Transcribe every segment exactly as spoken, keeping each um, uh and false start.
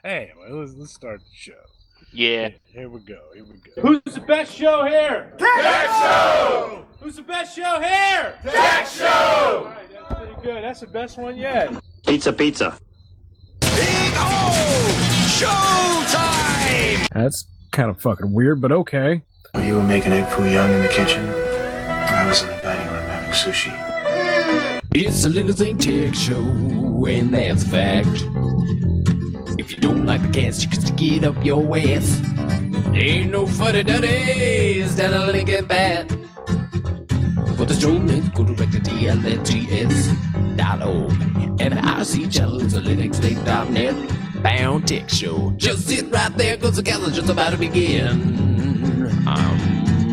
Anyway, let's, let's start the show. Yeah. Here, here we go. Here we go. Who's the best show here? Tech Show! Who's the best show here? Tech Show! All right, that's pretty good. That's the best one yet. Pizza, pizza. Big O! Showtime! That's kind of fucking weird, but okay. You were making egg foo young in the kitchen. I was in the dining room having sushi. It's a little thing tech show, and that's a fact. If you don't like the cast, you can stick it up your ass. Ain't no funny duddies down a Lincoln Bat. For the show, let's go direct to T L N T S dot org. And I see channels at Linux Link dot net. Bound Tech Show. Just sit right there, cause the cast is just about to begin. Um...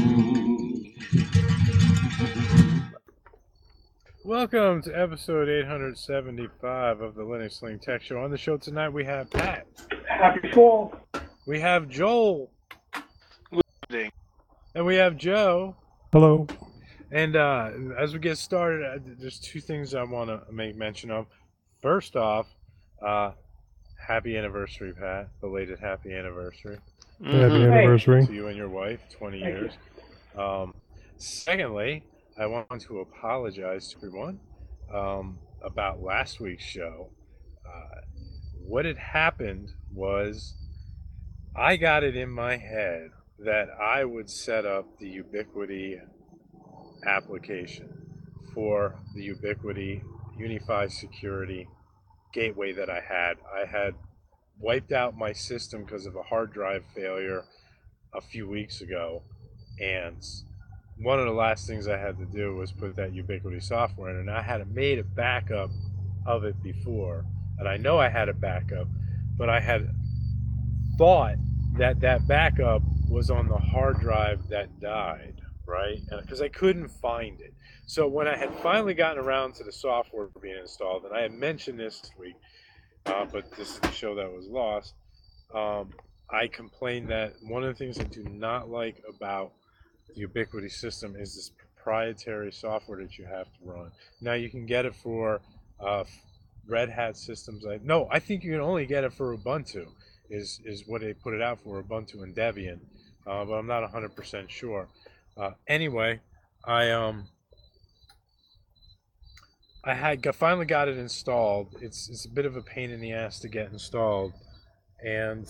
Welcome to episode eight seventy-five of the Linux Link Tech Show. On the show tonight, we have Pat. Happy fall. We have Joel. And we have Joe. Hello. And uh, as we get started, uh, there's two things I want to make mention of. First off, uh, happy anniversary, Pat. Belated happy anniversary. Happy anniversary. To you and your wife, twenty years. Um, secondly, I want to apologize to everyone um, about last week's show. Uh, what had happened was I got it in my head that I would set up the Ubiquiti application for the Ubiquiti Unified Security gateway that I had. I had wiped out my system because of a hard drive failure a few weeks ago, and one of the last things I had to do was put that Ubiquiti software in, and I had made a backup of it before, and I know I had a backup, but I had thought that that backup was on the hard drive that died, right? Because I couldn't find it. So when I had finally gotten around to the software being installed, and I had mentioned this week, uh, but this is the show that was lost, um, I complained that one of the things I do not like about the Ubiquiti system is this proprietary software that you have to run. Now you can get it for uh, Red Hat systems. I, no, I think you can only get it for Ubuntu. Is is what they put it out for, Ubuntu and Debian, uh, but I'm not one hundred percent sure. Uh, anyway, I um I had got, finally got it installed. It's it's a bit of a pain in the ass to get installed, and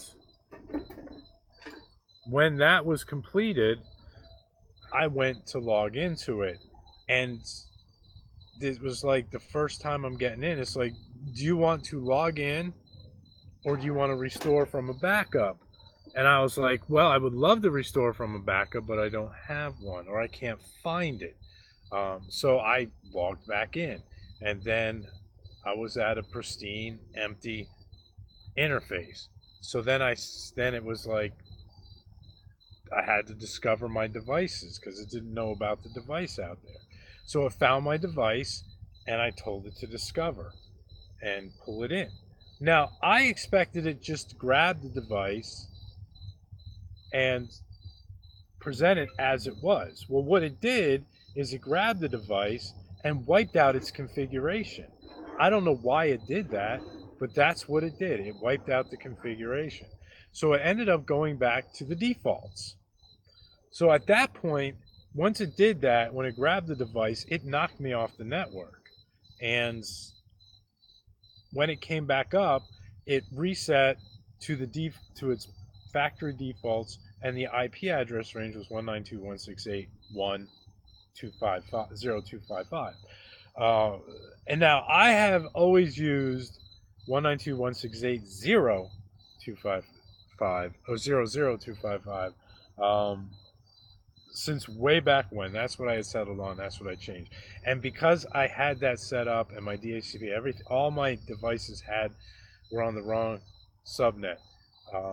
when that was completed, I went to log into it, and it was like the first time I'm getting in. It's like, do you want to log in, or do you want to restore from a backup? And I was like, well, I would love to restore from a backup, but I don't have one, or I can't find it. Um, so I logged back in, and then I was at a pristine, empty interface. So then I, then it was like, I had to discover my devices because it didn't know about the device out there. So it found my device, and I told it to discover and pull it in. Now, I expected it just to grab the device and present it as it was. Well, what it did is it grabbed the device and wiped out its configuration. I don't know why it did that, but that's what it did. It wiped out the configuration. So it ended up going back to the defaults. So at that point, once it did that, when it grabbed the device, it knocked me off the network. And when it came back up, it reset to the def to its factory defaults, and the I P address range was one ninety-two dot one sixty-eight dot one dot zero two five five. Uh, and now I have always used one ninety-two dot one sixty-eight dot zero two five five or zero zero two five five. Um, since way back when. That's what I had settled on. That's what I changed. And because I had that set up and my D H C P, everything, all my devices had were on the wrong subnet. Um,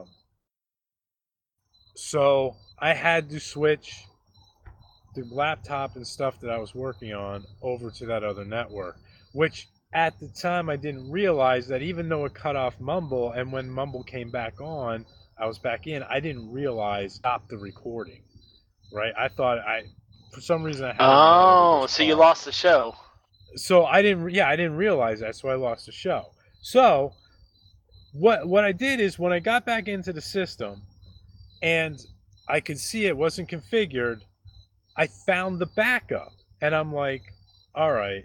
so I had to switch the laptop and stuff that I was working on over to that other network, which at the time I didn't realize that even though it cut off Mumble, and when Mumble came back on, I was back in, I didn't realize stop the recording. Right? I thought I, for some reason, I had. Oh, so you lost the show. So I didn't, yeah, I didn't realize that, so I lost the show. So what what I did is when I got back into the system and I could see it wasn't configured, I found the backup. And I'm like, all right,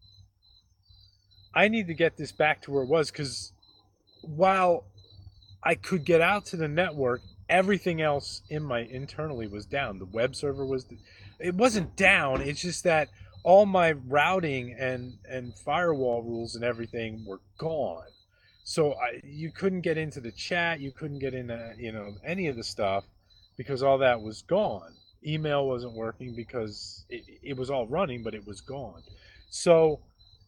I need to get this back to where it was, because while I could get out to the network, everything else in my internally was down. The web server was, it wasn't down. It's just that all my routing and, and firewall rules and everything were gone. So I, you couldn't get into the chat. You couldn't get into, you know, any of the stuff because all that was gone. Email wasn't working because it, it was all running, but it was gone. So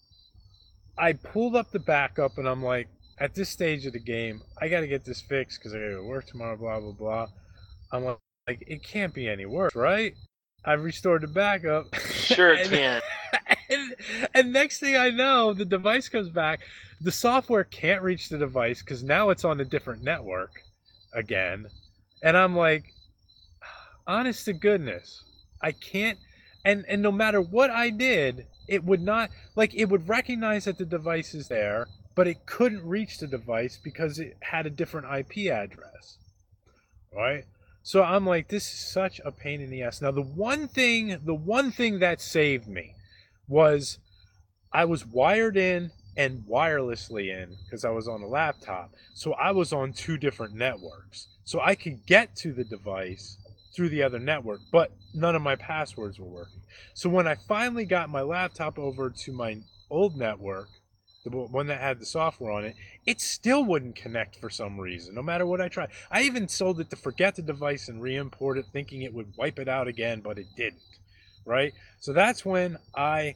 I pulled up the backup and I'm like, at this stage of the game, I got to get this fixed because I got to go to work tomorrow, blah, blah, blah. I'm like, like, it can't be any worse, right? I restored the backup. Sure it can. and, and next thing I know, the device comes back. The software can't reach the device because now it's on a different network again. And I'm like, honest to goodness, I can't. And, and no matter what I did, it would not, like, it would recognize that the device is there, but it couldn't reach the device because it had a different I P address, right? So I'm like, this is such a pain in the ass. Now, the one thing, the one thing that saved me was I was wired in and wirelessly in because I was on a laptop. So I was on two different networks. So I could get to the device through the other network, but none of my passwords were working. So when I finally got my laptop over to my old network, the one that had the software on it, it still wouldn't connect for some reason, no matter what I tried. I even sold it to forget the device and re-import it, thinking it would wipe it out again, but it didn't, right? So that's when I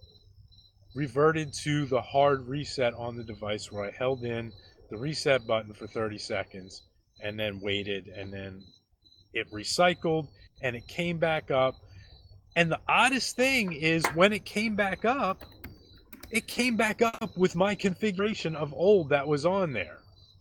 reverted to the hard reset on the device, where I held in the reset button for thirty seconds and then waited, and then it recycled and it came back up. And the oddest thing is, when it came back up, it came back up with my configuration of old that was on there.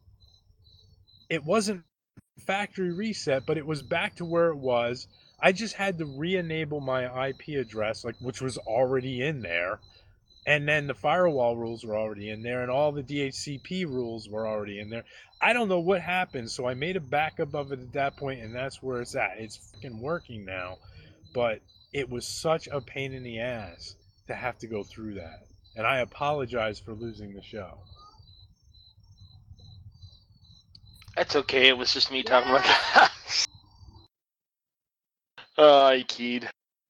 It wasn't factory reset, but it was back to where it was. I just had to re-enable my I P address, like, which was already in there. And then the firewall rules were already in there, and all the D H C P rules were already in there. I don't know what happened, so I made a backup of it at that point, and that's where it's at. It's fucking working now, but it was such a pain in the ass to have to go through that. And I apologize for losing the show. That's okay. It was just me talking about that. Oh, I keyed.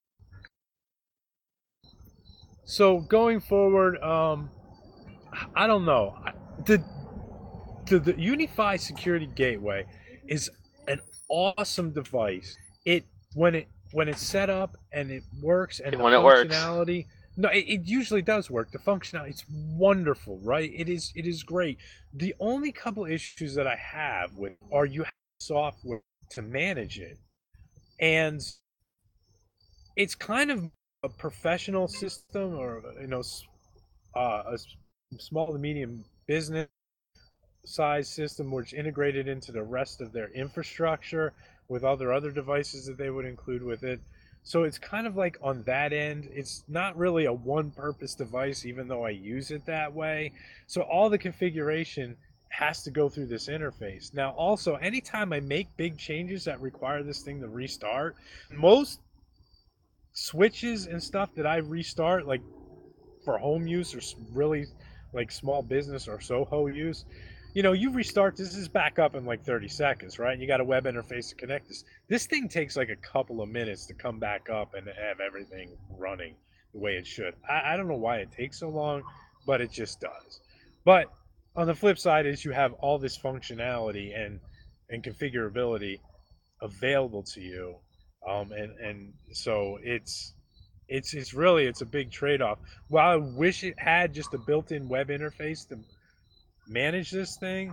So going forward, um, I don't know. The, the the Unify Security Gateway is an awesome device. It when it when it's set up and it works, and when the it works. functionality. No, it, it usually does work. The functionality, it's wonderful, right? It is it is great. The only couple issues that I have with are you have software to manage it, and it's kind of a professional system, or you know, uh, a small to medium business size system, which integrated into the rest of their infrastructure with other other devices that they would include with it. So it's kind of like on that end, it's not really a one-purpose device, even though I use it that way. So all the configuration has to go through this interface. Now, also, anytime I make big changes that require this thing to restart, most switches and stuff that I restart, like for home use or really like small business or Soho use, you know, you restart this is back up in like thirty seconds, right? You got a web interface to connect this. This thing takes like a couple of minutes to come back up and have everything running the way it should. I, I don't know why it takes so long, but it just does. But on the flip side is you have all this functionality and, and configurability available to you. Um, and, and so it's, it's, it's really, it's a big trade-off. While I wish it had just a built-in web interface to manage this thing,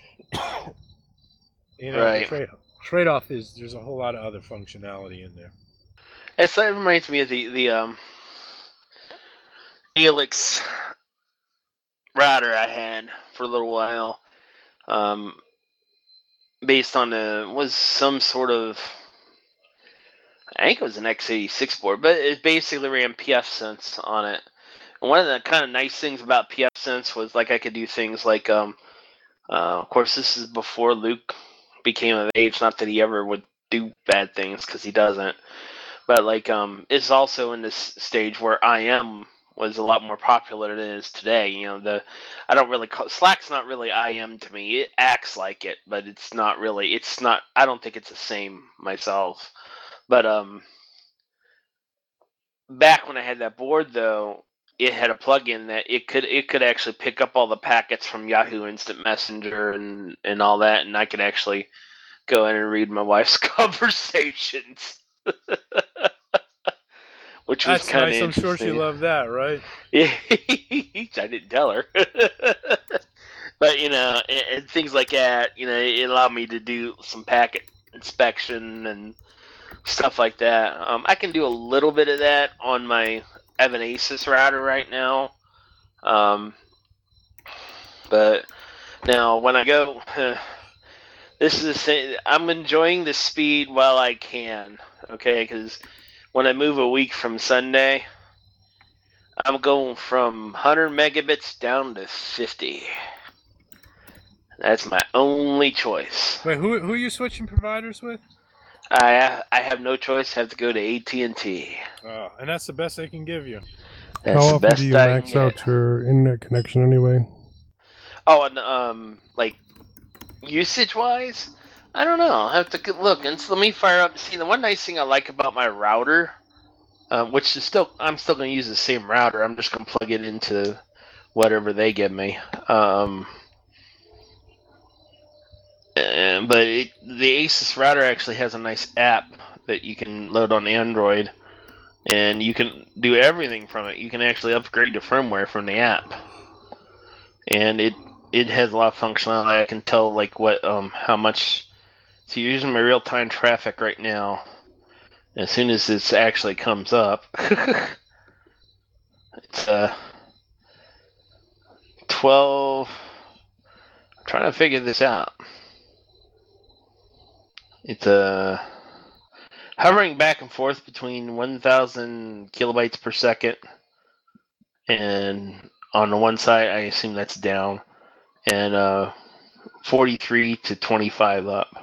you know, right. the trade-off, trade-off is there's a whole lot of other functionality in there. It's, that reminds me of the, the um, Helix router I had for a little while, um, based on the, was some sort of, I think it was an x eighty-six board, but it basically ran pfSense on it. And one of the kind of nice things about pfSense was, like, I could do things like um, Uh, of course, this is before Luke became of age. Not that he ever would do bad things, because he doesn't. But like, um, it's also in this stage where I M was a lot more popular than it is today. You know, the I don't really call Slack's not really I M to me. It acts like it, but it's not really. It's not. I don't think it's the same myself. But um, back when I had that board though, it had a plugin that it could it could actually pick up all the packets from Yahoo Instant Messenger and and all that, and I could actually go in and read my wife's conversations. Which was That's kind of nice. I'm sure she loved that, right? Yeah, I didn't tell her. But, you know, and, and things like that, you know, it allowed me to do some packet inspection and stuff like that. Um, I can do a little bit of that on my I have an Asus router right now. Um, but now when I go, this is the same, I'm enjoying the speed while I can, okay, because when I move a week from Sunday, I'm going from one hundred megabits down to fifty. That's my only choice. Wait, who who are you switching providers with? I I have no choice. I have to go to A T and T. Oh, and that's the best they can give you. That's How the often best do you I max can out get. your internet connection anyway? Oh, and um, like usage wise, I don't know. I have to get- look and so let me fire up. See, the one nice thing I like about my router, uh, which is still I'm still going to use the same router. I'm just going to plug it into whatever they give me. Um, and, but it, the Asus router actually has a nice app that you can load on Android, and you can do everything from it. You can actually upgrade the firmware from the app, and it it has a lot of functionality. I can tell like what um how much. So you're using my real time traffic right now. As soon as this actually comes up, it's uh twelve. I'm trying to figure this out. It's uh hovering back and forth between one thousand kilobytes per second, and on the one side, I assume that's down, and uh, forty-three to twenty-five up.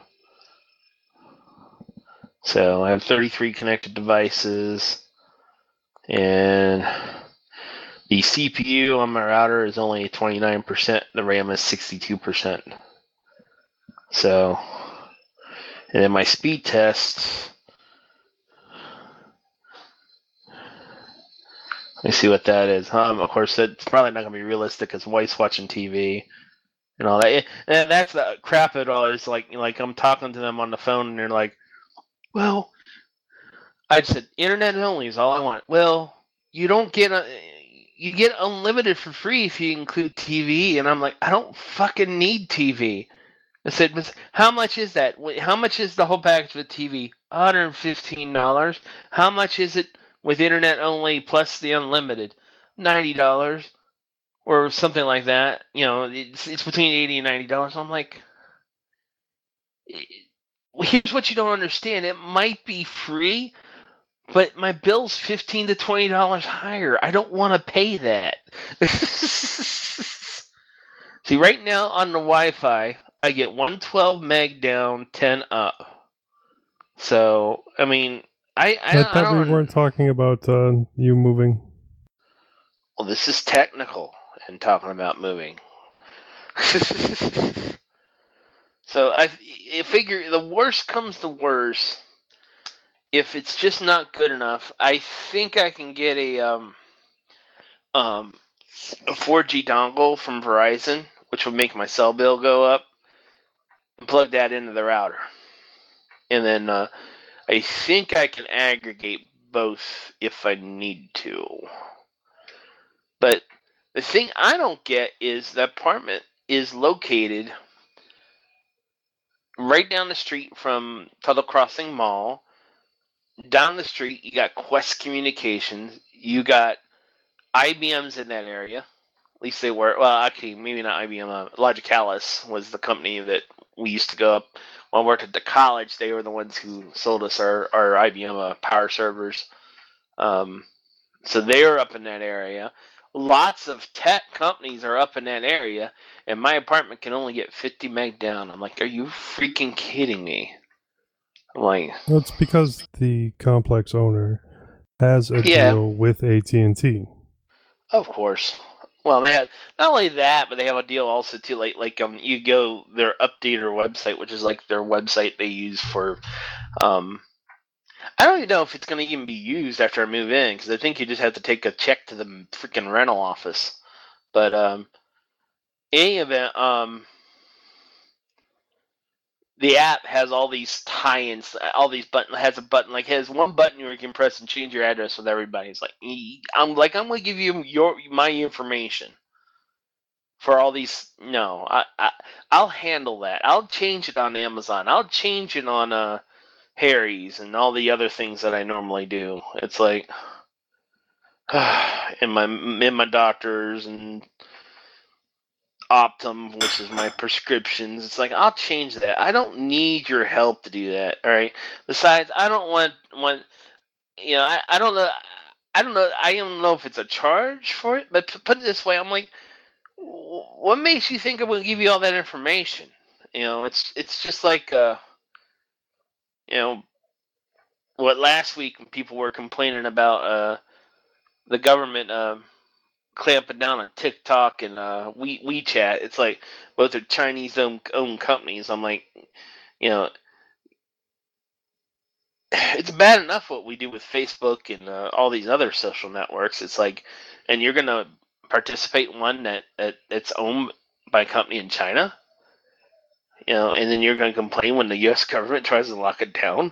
So I have thirty-three connected devices, and the C P U on my router is only twenty-nine percent. The RAM is sixty-two percent. So, and then my speed test. Let me see what that is. Um, of course, it's probably not going to be realistic because wife's watching T V and all that. And that's the crap of it all. Is like, like I'm talking to them on the phone, and they're like, "Well, I said internet only is all I want." Well, you don't get a, you get unlimited for free if you include T V, and I'm like, I don't fucking need T V. I said, "But how much is that? How much is the whole package with T V? one hundred fifteen dollars. How much is it with internet only plus the unlimited? ninety dollars or something like that. You know, it's, it's between eighty and ninety dollars. I'm like, here's what you don't understand. It might be free, but my bill's fifteen to twenty dollars higher. I don't want to pay that. See, right now on the Wi-Fi, I get one twelve meg down, ten up. So, I mean, I I, I I thought don't. we weren't talking about uh, you moving. Well, this is technical and talking about moving. So I, I figure the worst comes to worst. If it's just not good enough, I think I can get a um um a four G dongle from Verizon, which would make my cell bill go up, and plug that into the router. And then uh, I think I can aggregate both if I need to. But the thing I don't get is the apartment is located right down the street from Tuttle Crossing Mall. Down the street, you got Quest Communications. You got I B M's in that area. At least they were. Well, actually, maybe not I B M. Uh, Logicalis was the company that we used to go up. When I worked at the college, they were the ones who sold us our, our I B M uh, power servers. Um, so they were up in that area. lots of tech companies are up in that area, and my apartment can only get fifty meg down. I'm like, are you freaking kidding me? I'm like, Well, it's because the complex owner has a Yeah. deal with A T and T. of course. Well, they have not only that, but they have a deal also too. Like, like um, you go their update their website, which is like their website they use for. Um, I don't even know if it's going to even be used after I move in, because I think you just have to take a check to the freaking rental office. But um, in any event, um, the app has all these tie-ins, all these buttons. Has a button like has one button where you can press and change your address with everybody. It's like I'm like I'm going to give you your my information for all these. No, I, I I'll handle that. I'll change it on Amazon. I'll change it on uh Harry's and all the other things that I normally do. It's like in my in my doctors and Optum, which is my prescriptions. It's like I'll change that. I don't need your help to do that. All right. Besides, I don't want want you know. I, I don't know. I don't know. I don't know if it's a charge for it. But to put it this way, I'm like, what makes you think I'm going to give you all that information? You know, it's it's just like uh, you know, what last week when people were complaining about uh the government uh, clamping down on TikTok and uh, We WeChat. It's like both are Chinese owned, owned companies. I'm like, you know, it's bad enough what we do with Facebook and uh, all these other social networks. It's like, and you're gonna participate in one that, that that's owned by a company in China, you know, and then you're gonna complain when the U S government tries to lock it down.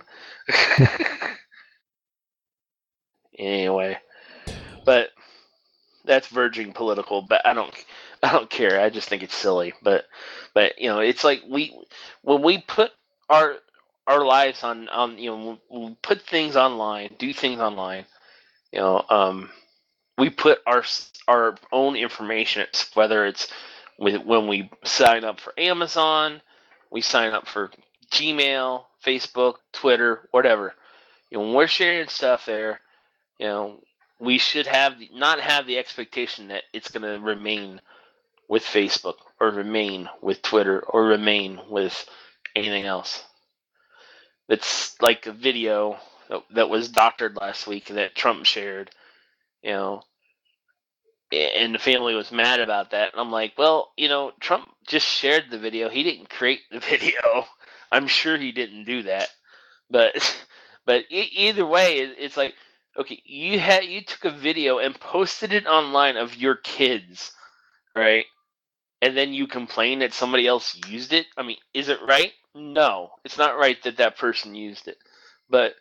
Anyway, but that's verging political, but I don't I don't care. I just think it's silly. But but you know, it's like we when we put our our lives on on you know when we put things online, do things online, you know, um we put our our own information, whether it's with when we sign up for Amazon, we sign up for Gmail, Facebook, Twitter, whatever. You know, when we're sharing stuff there, you know, we should have the, not have the expectation that it's going to remain with Facebook or remain with Twitter or remain with anything else. It's like a video that, that was doctored last week that Trump shared, you know, and the family was mad about that. And I'm like, well, you know, Trump just shared the video. He didn't create the video. I'm sure he didn't do that. But but e- either way, it, it's like, okay, you had you took a video and posted it online of your kids, right? And then you complain that somebody else used it. I mean, is it right? No, it's not right that that person used it. But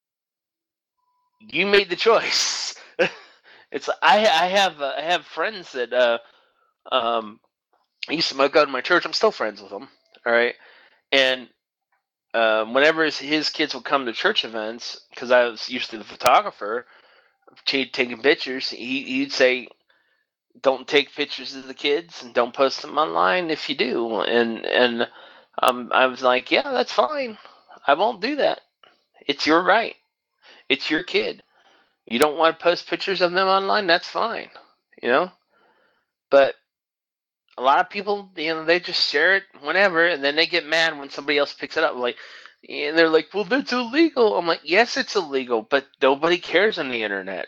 you made the choice. It's I I have uh, I have friends that uh um I used to go to my church. I'm still friends with them. All right, and um, whenever his, his kids would come to church events, because I was usually the photographer, taking pictures, he, he'd say, "Don't take pictures of the kids and don't post them online if you do." And and um, I was like, "Yeah, that's fine. I won't do that. It's your right. It's your kid. You don't want to post pictures of them online? That's fine. You know." But a lot of people, you know, they just share it whenever, and then they get mad when somebody else picks it up. Like, and they're like, "Well, that's illegal." I'm like, "Yes, it's illegal, but nobody cares on the internet."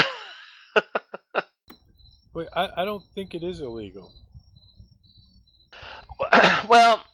Wait, I, I don't think it is illegal. Well,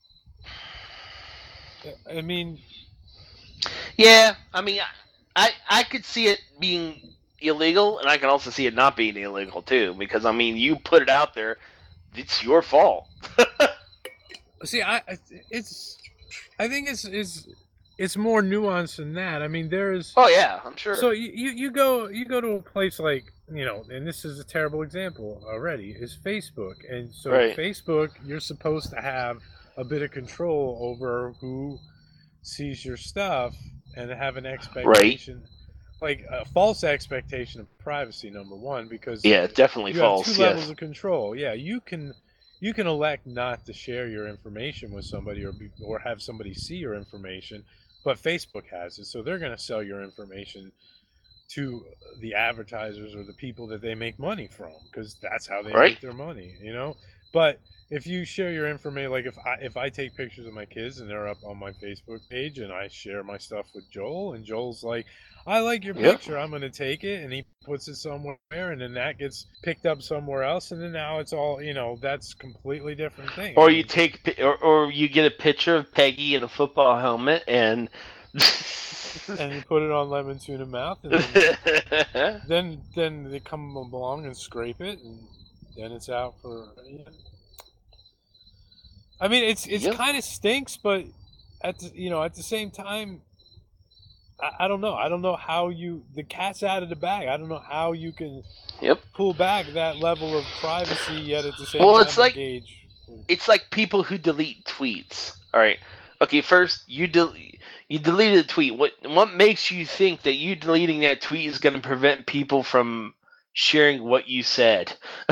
I mean, yeah, I mean, I I could see it being illegal, and I can also see it not being illegal too, because I mean, you put it out there, it's your fault. see, I it's I think it's it's it's more nuanced than that. I mean, there's Oh yeah, I'm sure. so you, you you go you go to a place like, you know, and this is a terrible example already, is Facebook. And so Right. Facebook, you're supposed to have a bit of control over who sees your stuff and have an expectation, like a false expectation of privacy, number one, because Yeah, it's definitely you false. have two Yes. levels of control. Yeah, you can you can elect not to share your information with somebody or be, or have somebody see your information, but Facebook has it, so they're going to sell your information to the advertisers or the people that they make money from, because that's how they Right. make their money, you know. But if you share your information, like if I if I take pictures of my kids and they're up on my Facebook page and I share my stuff with Joel, and Joel's like, I like your Yep. picture, I'm gonna take it, and he puts it somewhere, and then that gets picked up somewhere else, and then now it's all, you know, that's completely different thing. Or I you mean, take, pi- or, or you get a picture of Peggy in a football helmet, and and you put it on Lemon Tuna Mouth, and then, then then they come along and scrape it, and then it's out for. You know. I mean, it's it's Yep. kind of stinks, but at the, you know at the same time, I, I don't know. I don't know how you the cat's out of the bag. I don't know how you can Yep. pull back that level of privacy yet at the same Well, time it's like- engage. It's like people who delete tweets. All right. Okay. First, you delete. You deleted a tweet. What what makes you think that you deleting that tweet is going to prevent people from sharing what you said?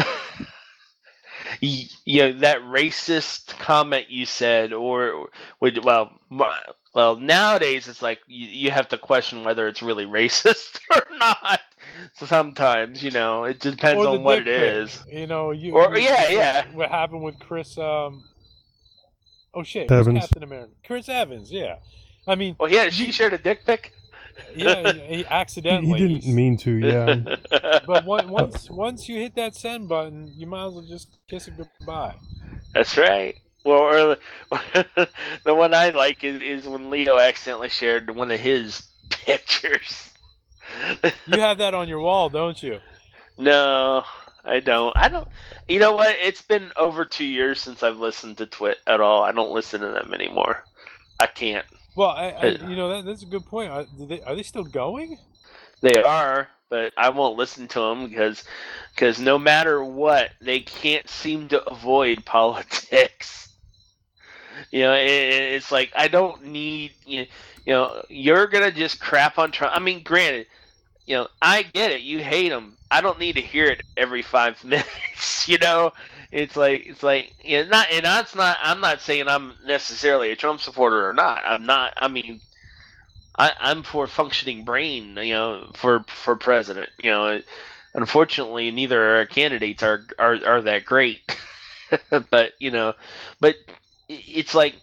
you, you know, that racist comment you said, or would well, my- well, nowadays it's like you, you have to question whether it's really racist or not. So sometimes, you know, it depends Or the on what it dick pic. is. You know, you. Or- you- yeah, just like yeah. What happened with Chris? Um. Oh shit! Who's Evans. Captain America? Chris Evans. Yeah. I mean, Well, yeah, she shared a dick pic. yeah, he, he He, accidentally. he didn't mean to, yeah. But one, once once you hit that send button, you might as well just kiss it goodbye. That's right. Well, or, the one I like is, is when Leo accidentally shared one of his pictures. You have that on your wall, don't you? No, I don't. I don't. You know what? It's been over two years since I've listened to Twit at all. I don't listen to them anymore. I can't. Well, I, I you know that, that's a good point. Are do they, are they still going? They are, but I won't listen to them because, because no matter what, they can't seem to avoid politics. You know, it, it's like I don't need you. Know, you know, you're gonna just crap on Trump. I mean, granted, you know, I get it. You hate him. I don't need to hear it every five minutes. You know, it's like it's like you know, not, and that's not. I'm not saying I'm necessarily a Trump supporter or not. I'm not. I mean, I, I'm for functioning brain. You know, for for president. You know, unfortunately, neither of our candidates are are are that great. But you know, but it's like.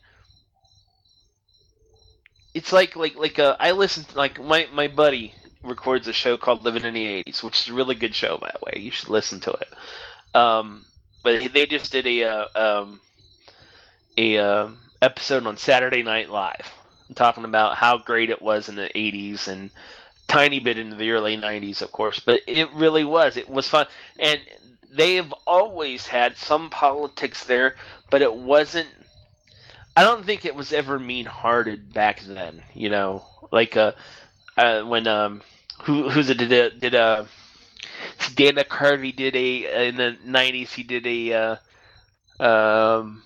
It's like like like uh, I listen to, like my my buddy records a show called Living in the eighties, which is a really good show, by the way. You should listen to it. Um, but they just did a uh, um, a uh, episode on Saturday Night Live, talking about how great it was in the eighties and tiny bit into the early nineties, of course. But it really was. It was fun, and they have always had some politics there, but it wasn't. I don't think it was ever mean-hearted back then. You know, like uh, uh when um. Who who's it did a, did a Dana Carvey did a in the nineties he did a uh, um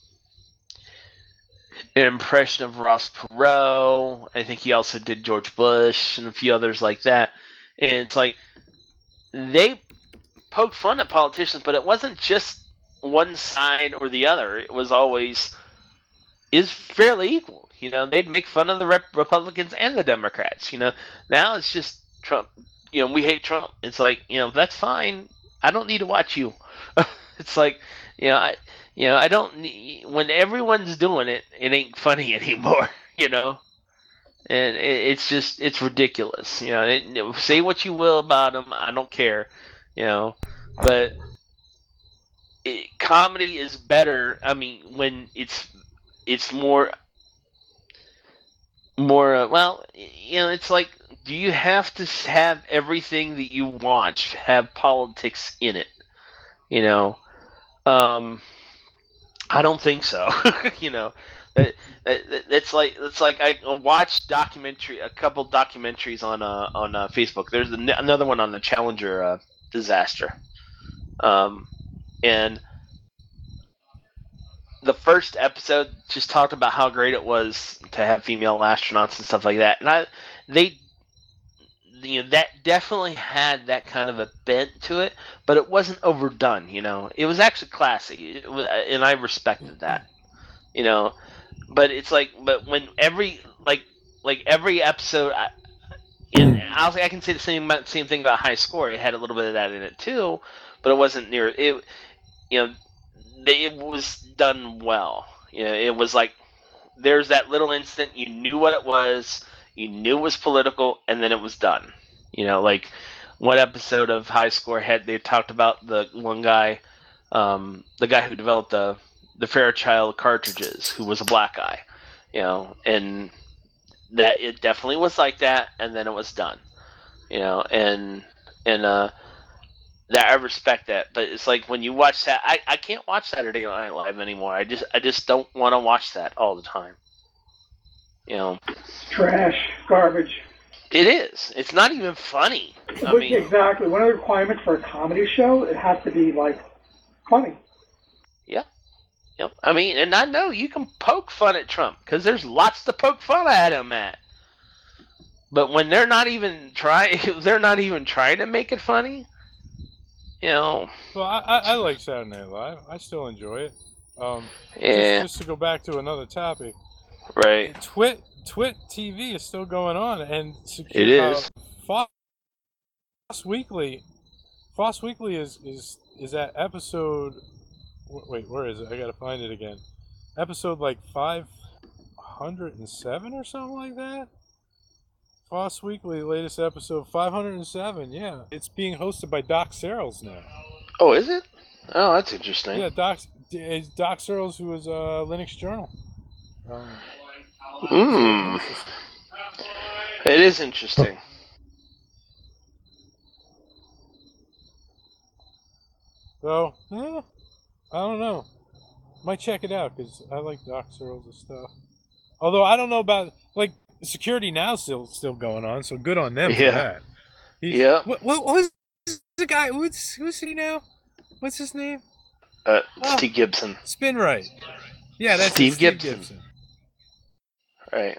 an impression of Ross Perot. I think he also did George Bush and a few others like that. And it's like they poked fun at politicians, but it wasn't just one side or the other. It was always is fairly equal. You know, they'd make fun of the Rep- Republicans and the Democrats. You know, now it's just Trump. You know, we hate Trump. It's like, you know, that's fine. I don't need to watch you. It's like, you know, I, you know, I don't need, when everyone's doing it, it ain't funny anymore. You know, and it, it's just it's ridiculous. You know, it, say what you will about them, I don't care. You know, but it, comedy is better. I mean, when it's it's more. More uh, well, you know, it's like, do you have to have everything that you watch have politics in it? You know, um, I don't think so. You know, that, that, that's like that's like I watched documentary a couple documentaries on uh, on uh, Facebook. There's an, another one on the Challenger uh, disaster, um, and. The first episode just talked about how great it was to have female astronauts and stuff like that, and I, they, you know, that definitely had that kind of a bent to it, but it wasn't overdone. You know, it was actually classy, it was, and I respected that. You know, but it's like, but when every like like every episode, I, and I, I can say the same same thing about High Score. It had a little bit of that in it too, but it wasn't near it. You know, they, it was done well. You know, it was like there's that little instant. You knew what it was. You knew it was political, and then it was done. You know, like one episode of High Score had they talked about the one guy, um, the guy who developed the the Fairchild cartridges, who was a black guy. You know, and that it definitely was like that, and then it was done. You know, and and uh, that I respect that. But it's like when you watch that, I, I can't watch Saturday Night Live anymore. I just I just don't want to watch that all the time. You know, Trash, garbage. it is. It's not even funny. I But mean, exactly. One of the requirements for a comedy show, it has to be like funny. yep. I mean, and I know you can poke fun at Trump because there's lots to poke fun at him at. But when they're not even trying, they're not even trying to make it funny. You know. Well, I, I, I like Saturday Night Live. I still enjoy it. Um, Yeah. Just, just to go back to another topic, Right. Twit Twit T V is still going on, and secure, It is. Uh, Fox Weekly, Fox Weekly is is is that episode. Wait, where is it? I gotta find it again. Episode like five hundred and seven or something like that. Fox Weekly, latest episode five hundred and seven. Yeah, it's being hosted by Doc Searles now. Oh, is it? Oh, that's interesting. Yeah, Doc is Doc Searles, who was uh, Linux Journal. Um, Hmm. It is interesting. So, eh, I don't know. Might check it out because I like Doc Searles' stuff. Although I don't know about like Security Now still still going on, so good on them Yeah. for that. He's- Yeah. What, what what was the guy? Who's who's he now? What's his name? Uh, Oh. Steve Gibson. Spin Right. Yeah, that's Steve Steve Gibson. Gibson. Right.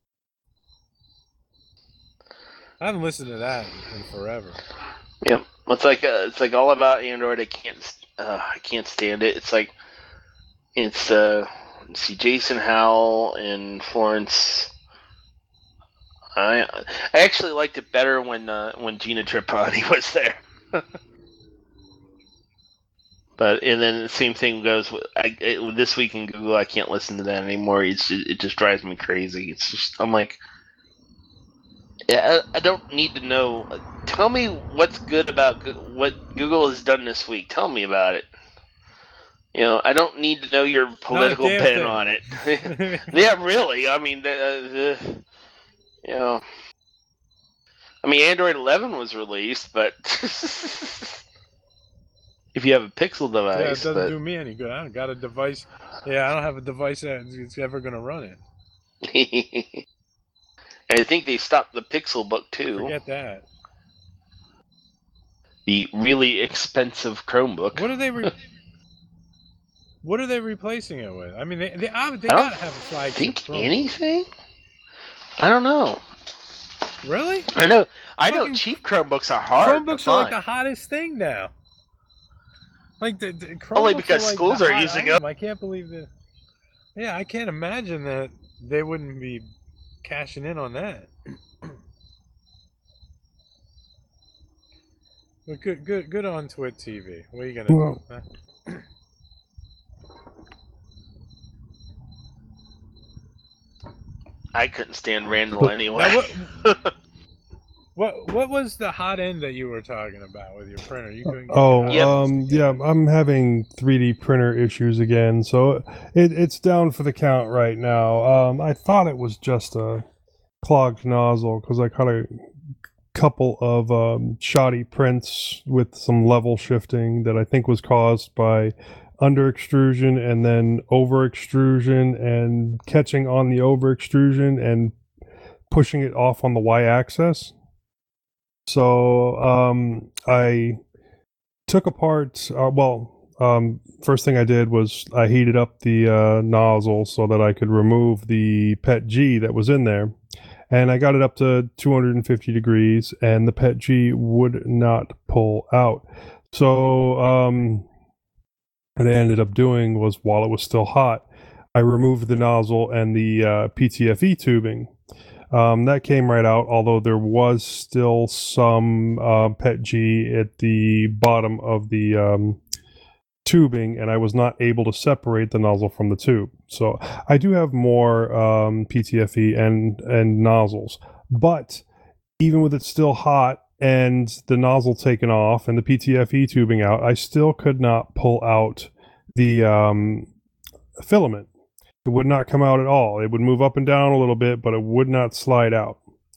I haven't listened to that in forever. Yep. It's like uh, it's like all about Android. I can't uh, I can't stand it. It's like it's uh let's see Jason Howell and Florence. I I actually liked it better when uh, when Gina Tripani was there. But and then the same thing goes with, I, it, with This Week in Google. I can't listen to that anymore. It's just, it just drives me crazy. It's just I'm like, yeah, I, I don't need to know. Tell me what's good about Go- what Google has done this week. Tell me about it. You know, I don't need to know your political damn bent thing. on it. Yeah, really. I mean, the, the, you know, I mean, Android eleven was released, but if you have a Pixel Yeah, it device, doesn't but do me any good. I don't got a device. Yeah, I don't have a device that's ever going to run it. and I think they stopped the Pixel book too. Forget that. The really expensive Chromebook. What are they? Re- what are they replacing it with? I mean, they they, uh, they I don't gotta have a flagship. think Chromebook. anything. I don't know. Really? I know. I know Fucking cheap Chromebooks are hard. Chromebooks to are like find. the hottest thing now. Like the, the Chromebooks Only because are like schools the are hot using item. I can't believe that. Yeah, I can't imagine that they wouldn't be cashing in on that. But good, good, good on Twit T V. What are you gonna Well- do? Huh? I couldn't stand Randall anyway. Now, what, what what was the hot end that you were talking about with your printer? You couldn't get Oh, it Yep. um, yeah, I'm having three D printer issues again, so it, it's down for the count right now. Um, I thought it was just a clogged nozzle because I caught a couple of um, shoddy prints with some level shifting that I think was caused by under extrusion and then over extrusion and catching on the over extrusion and pushing it off on the y-axis. So um, I took apart, uh, well, um, first thing I did was I heated up the uh, nozzle so that I could remove the P E T G that was in there. And I got it up to two hundred fifty degrees, and the P E T G would not pull out. So um, what I ended up doing was, while it was still hot, I removed the nozzle and the uh, P T F E tubing. Um, that came right out, although there was still some uh, P E T G at the bottom of the um, tubing, and I was not able to separate the nozzle from the tube. So I do have more um, P T F E and and nozzles, but even with it still hot and the nozzle taken off and the P T F E tubing out, I still could not pull out the um, filament. It would not come out at all. It would move up and down a little bit, but it would not slide out.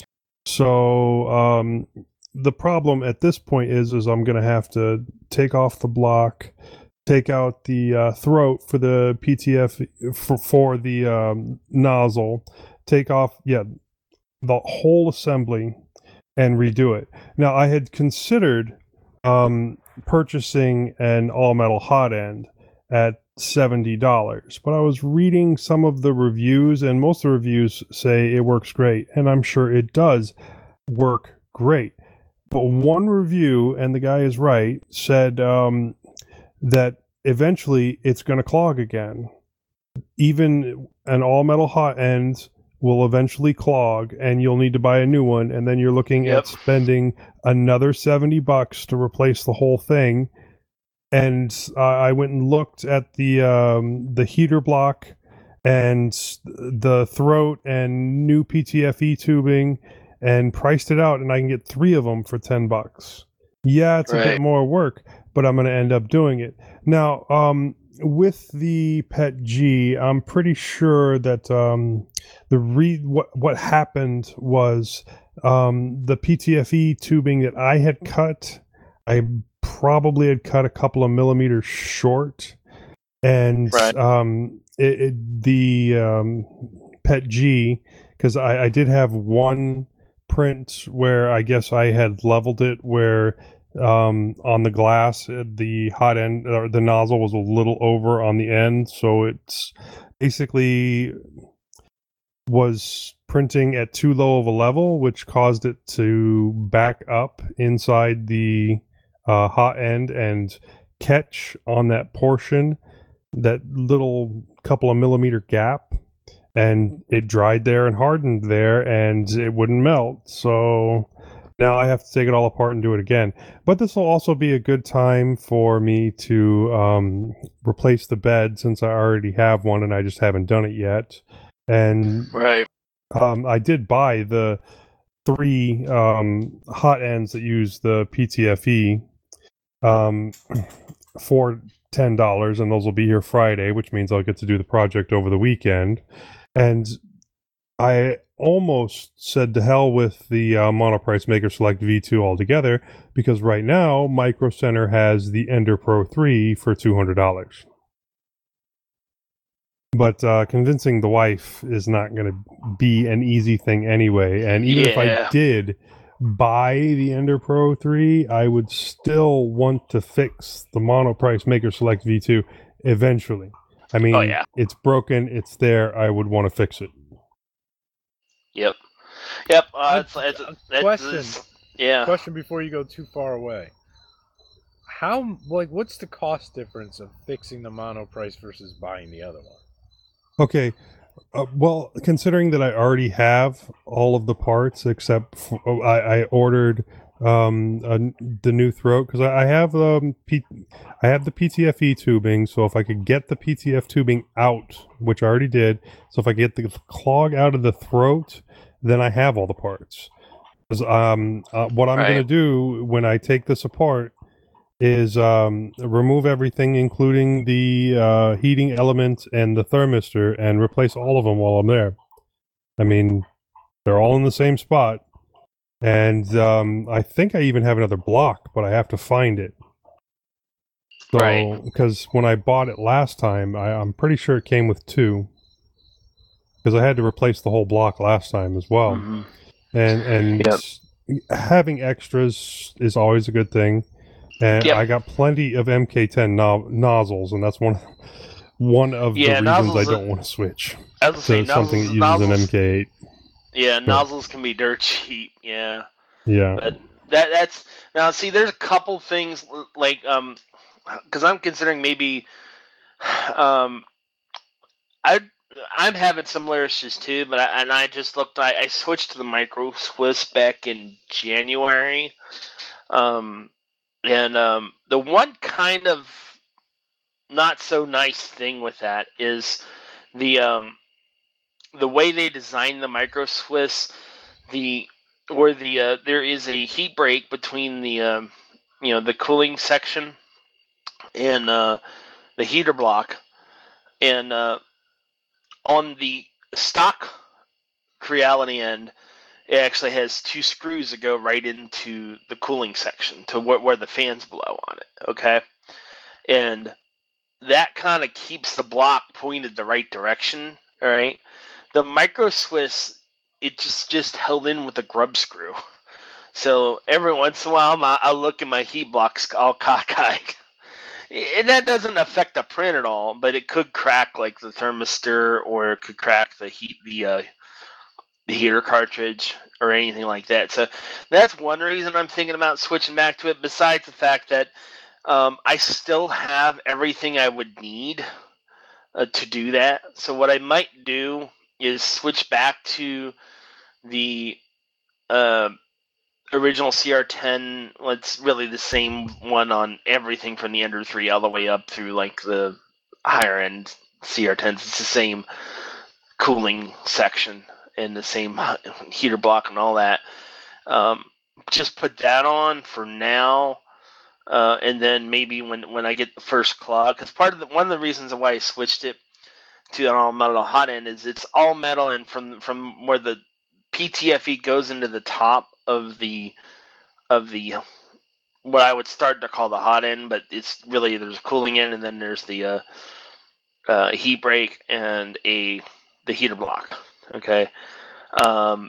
So um, the problem at this point is, is I'm going to have to take off the block, take out the uh, throat for the P T F for, for the um, nozzle, take off, yeah, the whole assembly and redo it. Now, I had considered um, purchasing an all-metal hot end at seventy dollars, but I was reading some of the reviews, and most of the reviews say it works great, and I'm sure it does work great. But one review, and the guy is right, said um, that eventually it's going to clog again. Even an all-metal hot end will eventually clog, and you'll need to buy a new one, and then you're looking Yep. at spending another seventy bucks to replace the whole thing. And uh, I went and looked at the um, the heater block and the throat and new P T F E tubing and priced it out, and I can get three of them for ten bucks. Yeah, it's a bit Right. more work, but I'm going to end up doing it. Now, um, with the P E T G, I'm pretty sure that um, the re- what what happened was um, the P T F E tubing that I had cut, I probably had cut a couple of millimeters short, and Right. um, it, it, the um, P E T G, because I, I did have one print where I guess I had leveled it where um, on the glass uh, the hot end or the nozzle was a little over on the end, so it's basically was printing at too low of a level, which caused it to back up inside the uh, hot end and catch on that portion, that little couple of millimeter gap, and it dried there and hardened there, and it wouldn't melt. So now I have to take it all apart and do it again. But this will also be a good time for me to um, replace the bed, since I already have one and I just haven't done it yet. And Right. um, I did buy the three um, hot ends that use the P T F E um, for ten dollars, and those will be here Friday, which means I'll get to do the project over the weekend. And I almost said to hell with the uh, Monoprice Maker Select V two altogether, because right now Micro Center has the Ender Pro three for two hundred dollars. But uh, convincing the wife is not going to be an easy thing anyway. And even if I Yeah. did buy the Ender Pro three, I would still want to fix the Monoprice Maker Select V two eventually. I mean, Oh, yeah. it's broken, it's there, I would want to fix it. Yep. Yep. Uh, Uh, it's, it's, uh, it's, question. it's- yeah. Question before you go too far away. How, like, what's the cost difference of fixing the mono price versus buying the other one? Okay. Uh, well, considering that I already have all of the parts except for, oh, I, I ordered um, a, the new throat, because I, I have um, P, I have the P T F E tubing. So if I could get the P T F tubing out, which I already did, so if I get the clog out of the throat, then I have all the parts. 'Cause, um, uh, what I'm Right. going to do when I take this apart is um, remove everything, including the uh, heating element and the thermistor, and replace all of them while I'm there. I mean, they're all in the same spot. And um, I think I even have another block, but I have to find it. So, Right. because when I bought it last time, I, I'm pretty sure it came with two. Because I had to replace the whole block last time as well. Mhm. And and Yep. having extras is always a good thing. And Yep. I got plenty of M K ten no- nozzles, and that's one one of Yeah, the reasons I nozzles don't are- want to switch I was to gonna say, something that nozzles, uses nozzles, an M K eight. Yeah, nozzles can be dirt cheap. Yeah. Yeah. But that that's now see there's a couple things l- like um because I'm considering maybe um I I'm having similar issues too, but I, and I just looked. I, I switched to the Micro Swiss back in January, um, and um, the one kind of not so nice thing with that is the um, the way they designed the Micro Swiss. The where the uh, there is a heat break between the um, you know the cooling section and uh, the heater block, and uh, on the stock Creality end, it actually has two screws that go right into the cooling section to where, where the fans blow on it. Okay, and that kind of keeps the block pointed the right direction. All right, the Micro Swiss, it just just held in with a grub screw. So every once in a while, my, I'll look at my heat blocks all cockeyed. And that doesn't affect the print at all, but it could crack like the thermistor, or it could crack the heat the uh, the heater cartridge or anything like that. So that's one reason I'm thinking about switching back to it. Besides the fact that um, I still have everything I would need uh, to do that. So what I might do is switch back to the uh, original C R ten. Well, it's really the same one on everything from the Ender three all the way up through like the higher end C R tens. It's the same cooling section and the same heater block and all that. Um, just put that on for now, uh, and then maybe when, when I get the first clog, because part of the, one of the reasons why I switched it to an all metal hot end is it's all metal, and from from where the P T F E goes into the top of the of the what I would start to call the hot end, but it's really there's a cooling end, and then there's the uh, uh, heat break and a the heater block. Okay, um,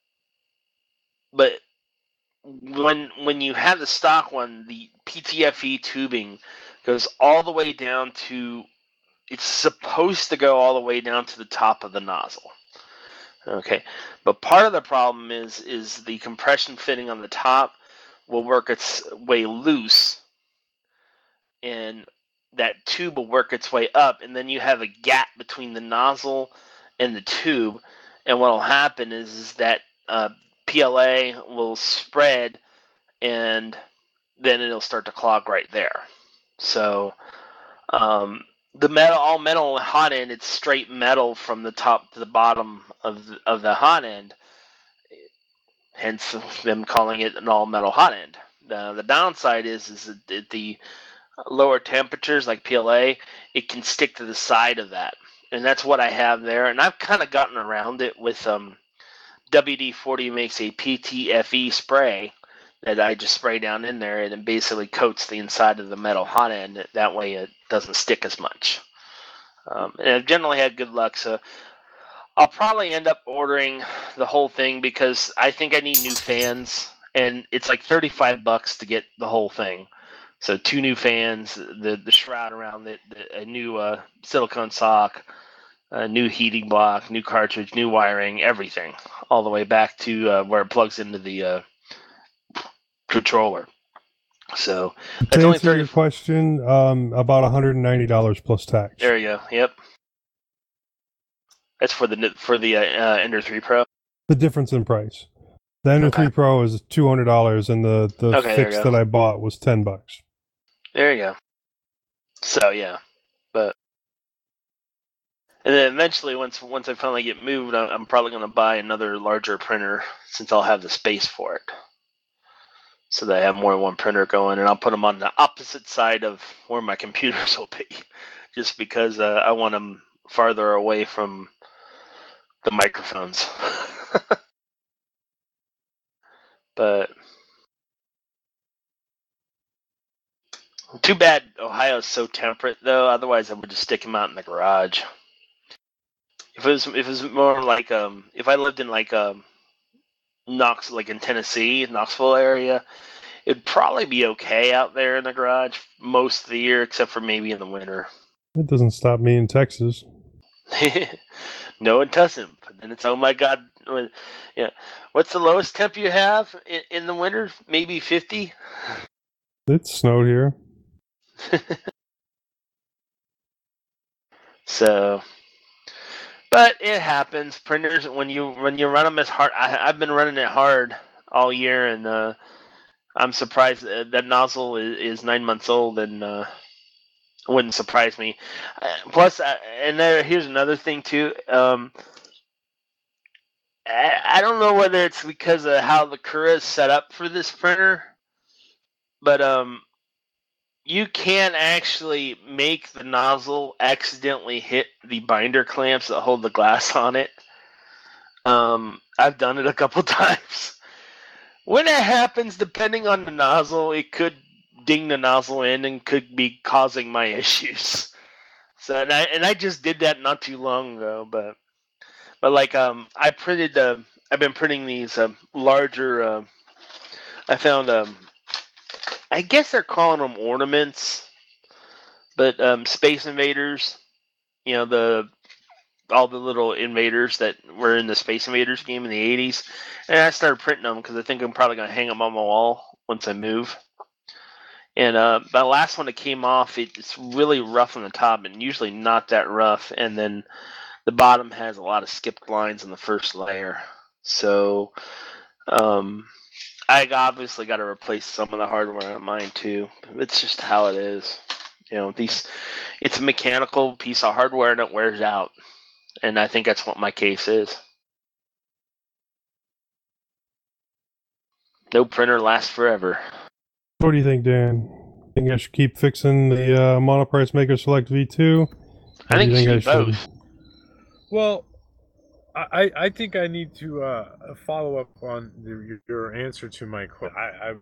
but when when you have the stock one, the P T F E tubing goes all the way down to, it's supposed to go all the way down to the top of the nozzle. Okay, but part of the problem is is the compression fitting on the top will work its way loose, and that tube will work its way up, and then you have a gap between the nozzle and the tube, and what will happen is, is that uh, P L A will spread, and then it'll start to clog right there. So um, the metal, all metal hot end, it's straight metal from the top to the bottom of the, of the hot end. Hence them calling it an all metal hot end. The, the downside is is that the lower temperatures like P L A, it can stick to the side of that, and that's what I have there. And I've kind of gotten around it with um, W D forty makes a P T F E spray that I just spray down in there, and it basically coats the inside of the metal hot end. That way it doesn't stick as much. Um, and I've generally had good luck, so I'll probably end up ordering the whole thing because I think I need new fans, and it's like thirty-five bucks to get the whole thing. So two new fans, the the shroud around it, the, a new uh, silicone sock, a new heating block, new cartridge, new wiring, everything, all the way back to uh, where it plugs into the uh, controller. So To that's only answer thirty. your question, um, about one hundred ninety dollars plus tax. There you go. Yep. That's for the for the uh, uh, Ender three Pro. The difference in price. The Ender Okay. three Pro is two hundred dollars, and the, the Okay, there fix you go. that I bought was ten bucks. There you go. So yeah, but and then eventually, once once I finally get moved, I'm, I'm probably going to buy another larger printer since I'll have the space for it. So that I have more than one printer going, and I'll put them on the opposite side of where my computers will be, just because uh, I want them farther away from the microphones. But too bad Ohio's so temperate, though. Otherwise, I would just stick them out in the garage. If it was, if it was more like um, if I lived in like um, Knox, like in Tennessee, Knoxville area, it'd probably be okay out there in the garage most of the year, except for maybe in the winter. It doesn't stop me in Texas. No, it doesn't. But then it's, oh my God, when- yeah. What's the lowest temp you have in, in the winter? Maybe fifty. It snowed here. So, But it happens. Printers, when you when you run them as hard, I, I've been running it hard all year, and uh, I'm surprised that, that nozzle is, is nine months old, and uh, it wouldn't surprise me. Uh, plus, uh, and there, here's another thing too. Um, I, I don't know whether it's because of how the Cura is set up for this printer, but um, you can actually make the nozzle accidentally hit the binder clamps that hold the glass on it. Um, I've done it a couple times. When it happens, depending on the nozzle, it could ding the nozzle in and could be causing my issues. So, and I and I just did that not too long ago, but but like um, I printed uh, I've been printing these uh, larger. Uh, I found um. I guess they're calling them ornaments, but um, Space Invaders, you know, the all the little invaders that were in the Space Invaders game in the eighties. And I started printing them because I think I'm probably going to hang them on my wall once I move. And uh, the last one that came off, it, it's really rough on the top and usually not that rough. And then the bottom has a lot of skipped lines in the first layer. So... Um, I obviously got to replace some of the hardware on mine too. It's just how it is. You know, these it's a mechanical piece of hardware and it wears out. And I think that's what my case is. No printer lasts forever. What do you think, Dan? Think I should keep fixing the uh, Monoprice Maker Select V two? I think you should both. Well, I, I think I need to uh, follow up on the, your answer to my question. I,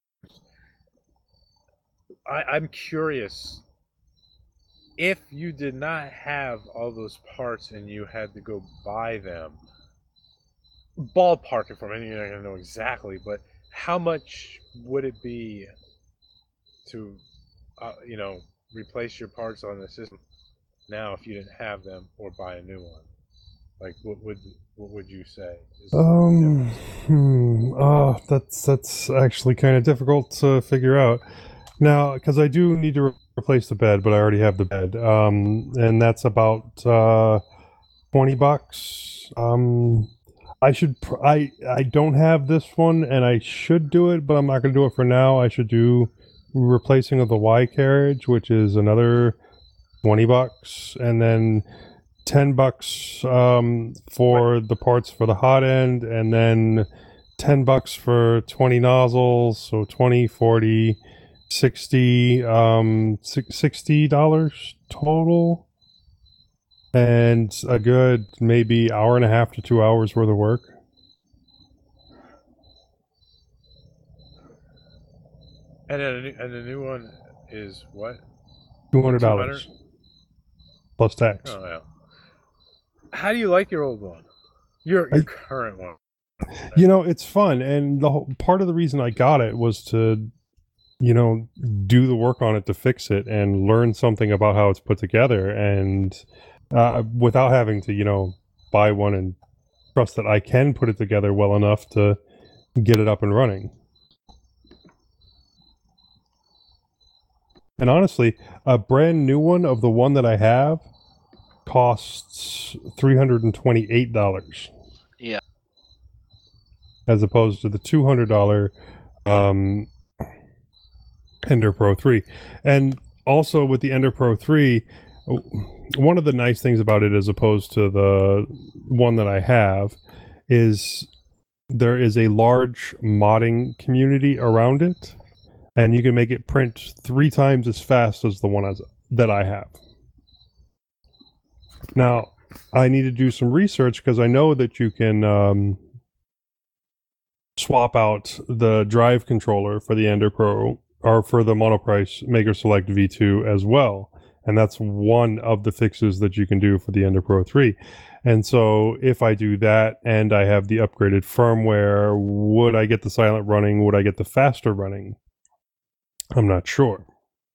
I, I, I'm curious. If you did not have all those parts and you had to go buy them, ballpark it for me, you're not going to know exactly, but how much would it be to, uh, you know, replace your parts on the system now if you didn't have them or buy a new one? Like, what would what would you say? Is um, hmm, oh, that's that's actually kind of difficult to figure out now because I do need to re- replace the bed, but I already have the bed, um, and that's about uh, twenty bucks. Um, I should pr- I I don't have this one, and I should do it, but I'm not going to do it for now. I should do replacing of the Y carriage, which is another twenty bucks, and then ten bucks um, for the parts for the hot end, and then ten bucks for twenty nozzles, so twenty, forty, sixty, um, sixty dollars total, and a good maybe hour and a half to two hours worth of work. And a new, and the new one is what? two hundred dollars plus tax. Oh yeah. How do you like your old one? Your your I, current one? You know, it's fun, and the whole, part of the reason I got it was to, you know, do the work on it to fix it and learn something about how it's put together, and uh, without having to, you know, buy one and trust that I can put it together well enough to get it up and running. And honestly, a brand new one of the one that I have costs three hundred twenty-eight dollars. Yeah. As opposed to the two hundred dollars um, Ender Pro three. And also with the Ender Pro three, one of the nice things about it as opposed to the one that I have is there is a large modding community around it, and you can make it print three times as fast as the one as, that I have. Now, I need to do some research because I know that you can um, swap out the drive controller for the Ender Pro or for the Monoprice Maker Select V two as well. And that's one of the fixes that you can do for the Ender Pro three. And so if I do that and I have the upgraded firmware, would I get the silent running? Would I get the faster running? I'm not sure.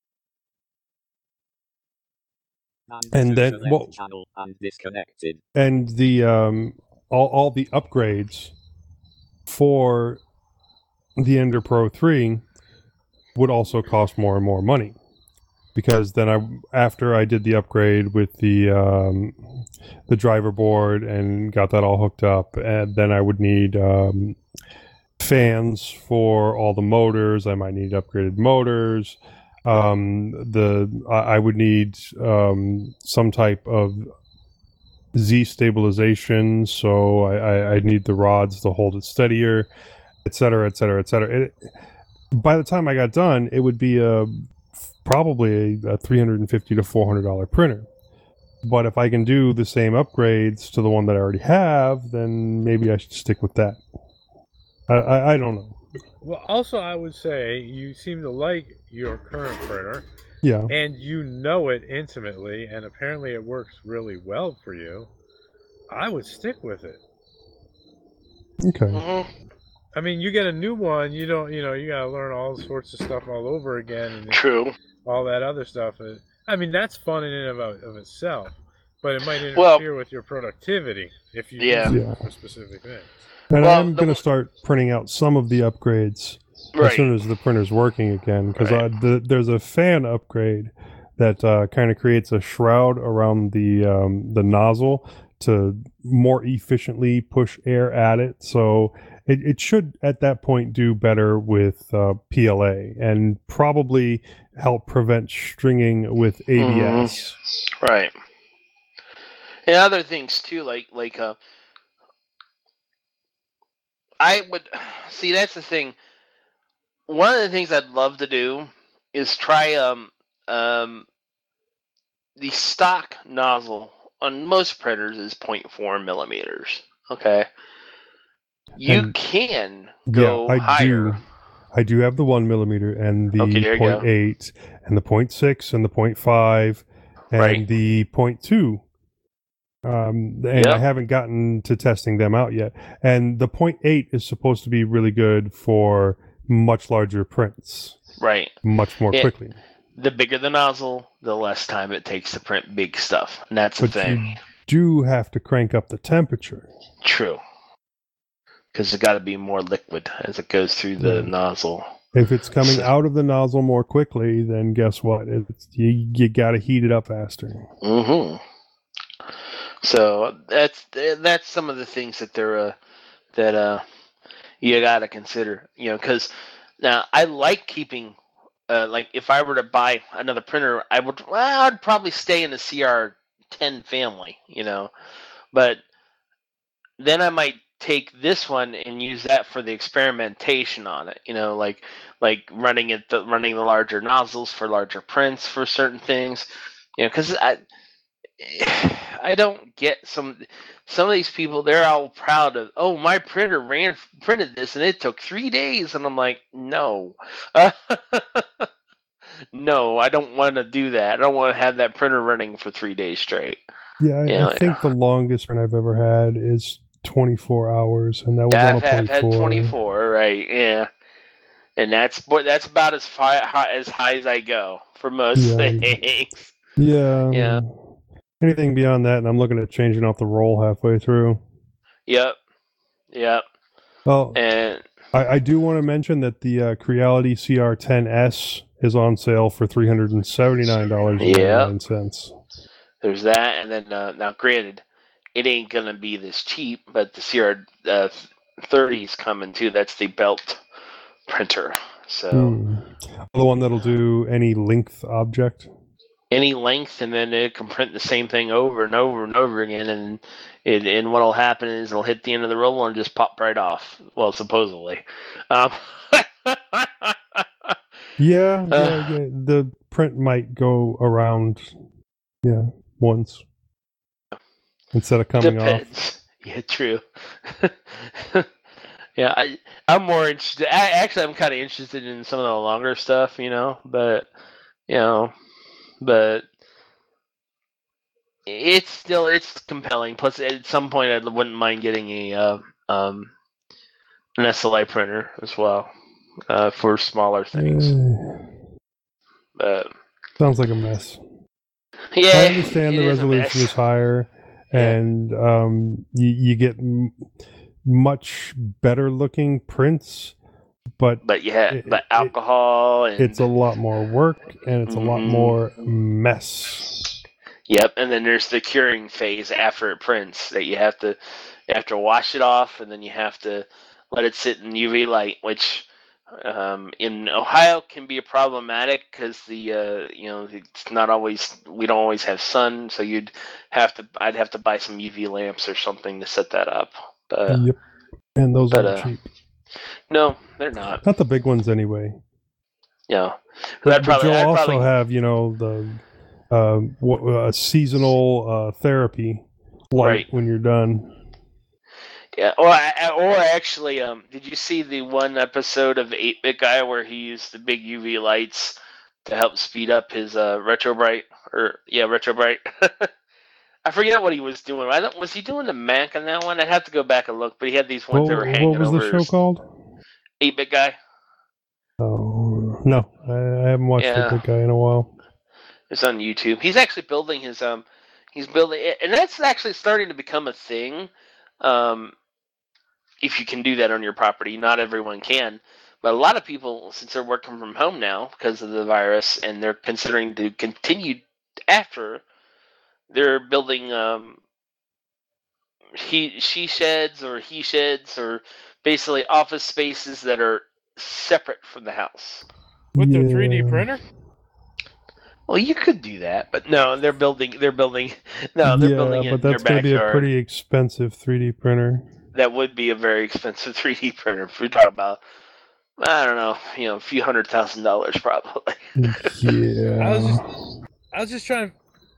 And then well, and disconnected. And the um, all all the upgrades for the Ender Pro three would also cost more and more money because then I after I did the upgrade with the um, the driver board and got that all hooked up, and then I would need um, fans for all the motors. I might need upgraded motors. Um, the I, I would need um, some type of Z stabilization, so I, I, I need the rods to hold it steadier, et cetera, et cetera, et cetera. It, by the time I got done, it would be a probably a, a three hundred fifty to four hundred dollar printer. But if I can do the same upgrades to the one that I already have, then maybe I should stick with that. I, I, I don't know. Well, also, I would say you seem to like your current printer. Yeah. And you know it intimately, and apparently it works really well for you. I would stick with it. Okay. Mm-hmm. I mean, you get a new one, you don't, you know, you got to learn all sorts of stuff all over again. And True. all that other stuff. I mean, that's fun in and of, of itself, but it might interfere Well, with your productivity if you yeah. use it Yeah. for specific things. And Well, I'm the- going to start printing out some of the upgrades Right. as soon as the printer's working again, because Right. the, there's a fan upgrade that uh, kind of creates a shroud around the um, the nozzle to more efficiently push air at it. So it, it should, at that point, do better with uh, P L A and probably help prevent stringing with A B S. Right. And other things too, like like uh, I would see. That's the thing. One of the things I'd love to do is try um um the stock nozzle on most printers is zero point four millimeters. Okay. You And- can go Yeah, I higher. do. I do have the one millimeter and the Okay, there you go. point eight and the point six and the point five and Right. the point two. Um, and I Yep. haven't gotten to testing them out yet. And the point eight is supposed to be really good for much larger prints, Right. much more Yeah. quickly. The bigger the nozzle, the less time it takes to print big stuff. And that's the But thing. you do have to crank up the temperature. True. Because it's got to be more liquid as it goes through the Yeah. nozzle. If it's coming So- out of the nozzle more quickly, then guess what? It's, you you got to heat it up faster. Mm-hmm. So that's that's some of the things that they're uh, that uh you got to consider. You know, because now I like keeping uh, like if I were to buy another printer, I would well, I'd probably stay in the C R ten family. You know, but then I might take this one and use that for the experimentation on it. You know, like like running it the running the larger nozzles for larger prints for certain things. You know, because I. I don't get some some of these people. They're all proud of. Oh, my printer ran printed this and it took three days, and I'm like, no, no, I don't want to do that. I don't want to have that printer running for three days straight. Yeah, I, Yeah, I think the longest print I've ever had is twenty-four hours, and that was Yeah, on I've, a had- point I've had four. twenty-four, right? Yeah, and that's but that's about as high, high as high as I go for most Yeah. things. Yeah. Yeah. Anything beyond that, and I'm looking at changing out the roll halfway through. Yep, yep, Well, and I, I do want to mention that the uh, Creality C R ten S is on sale for three hundred seventy-nine dollars and ninety-nine cents. there's that, and then uh, now, granted, it ain't gonna be this cheap, but the C R uh, thirty is coming too. That's the belt printer, so Hmm. The one that'll do any length object. any length, and then it can print the same thing over and over and over again. And it, and what'll happen is it'll hit the end of the roller and just pop right off. Well, supposedly. Um, Yeah, Uh. yeah, yeah, the print might go around, yeah, once instead of coming off. Depends. Yeah, true. yeah, I, I'm more interested. I, actually, I'm kind of interested in some of the longer stuff, you know. But you know, but it's still it's compelling. Plus, at some point, I wouldn't mind getting a uh, um an S L I printer as well uh, for smaller things. Eh, But sounds like a mess. yeah, I understand it the is a resolution mess. is higher, and um, you, you get m- much better looking prints, but But yeah, it- but it- alcohol and it's a lot more work and it's a lot Mhm. more mess. Yep, and then there's the curing phase after it prints that you have to you have to wash it off, and then you have to let it sit in U V light, which um, in Ohio can be problematic because the uh, you know it's not always we don't always have sun, so you'd have to I'd have to buy some U V lamps or something to set that up. But Yep. And those but, aren't uh, cheap. no, they're not. Not the big ones anyway. You know, But, I'd but probably, you'll I'd also probably, have, you know, the uh, w- uh, seasonal uh, therapy light Right. when you're done. Yeah, or I- or actually, um, did you see the one episode of eight bit Guy where he used the big U V lights to help speed up his uh, retro bright or yeah, retro bright? I forget what he was doing. I don't, was he doing the Mac on that one? I'd have to go back and look, but he had these ones What, that were hanging what was over the show called? eight bit Guy. Oh, no, I, I haven't watched Yeah. the big guy in a while. It's on YouTube. He's actually building his um, he's building, and that's actually starting to become a thing. Um, if you can do that on your property, not everyone can, but a lot of people, since they're working from home now because of the virus, and they're considering to continue after, they're building um, he she sheds or he sheds or basically office spaces that are separate from the house. With the Yeah. three D printer? Well, you could do that, but no, they're building. They're building. No, they're yeah, building it but in their that's going to be a backyard. pretty expensive three D printer. That would be a very expensive three D printer. If we talk about, I don't know, you know, a few hundred thousand dollars probably. Yeah. I was just, I was just trying.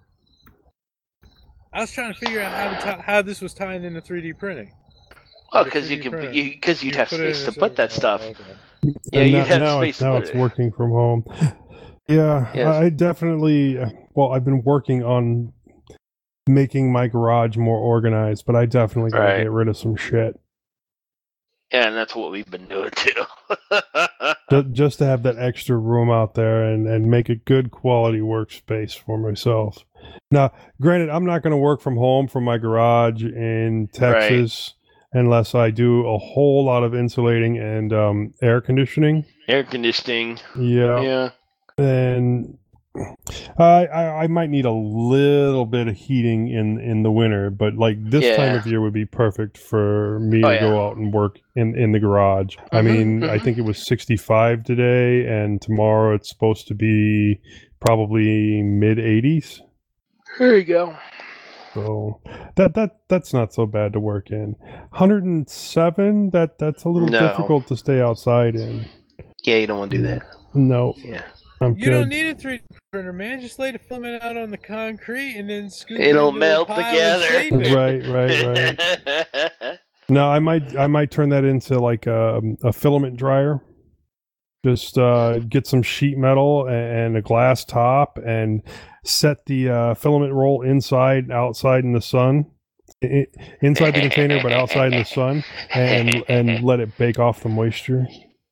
I was trying to figure out how to ti- how this was tying into three D printing. Oh, The because you 3D can, printer. because you'd You have put it in space a to put that server. stuff. Oh, okay. Yeah, And you now, have now, space it's, to now put it's it. working from home. Yeah, Yes. I definitely. Well, I've been working on making my garage more organized, but I definitely got to Right. get rid of some shit. Yeah, and that's what we've been doing too. Ju- Just to have that extra room out there and, and make a good quality workspace for myself. Now, granted, I'm not going to work from home from my garage in Texas unless I do a whole lot of insulating and um, air conditioning. Air conditioning. Yeah. Yeah. And I, I I might need a little bit of heating in, in the winter, but like this time Yeah. of year would be perfect for me Oh, to yeah. go out and work in, in the garage. I Mhm, mean, I mhm. think it was sixty-five today, and tomorrow it's supposed to be probably mid eighties. There you go. So that that that's not so bad to work in. one hundred seven, that that's a little No. difficult to stay outside in. Yeah, you don't want to do that. No, Yeah. I'm You good. don't need a three D printer, man. Just lay the filament out on the concrete and then scoop it It'll into a melt pile and together. shape it. Right, right, right. No, I might I might turn that into like a, a filament dryer. Just uh, get some sheet metal and a glass top and set the uh, filament roll inside, and outside in the sun, I- inside the container, but outside in the sun, and and let it bake off the moisture.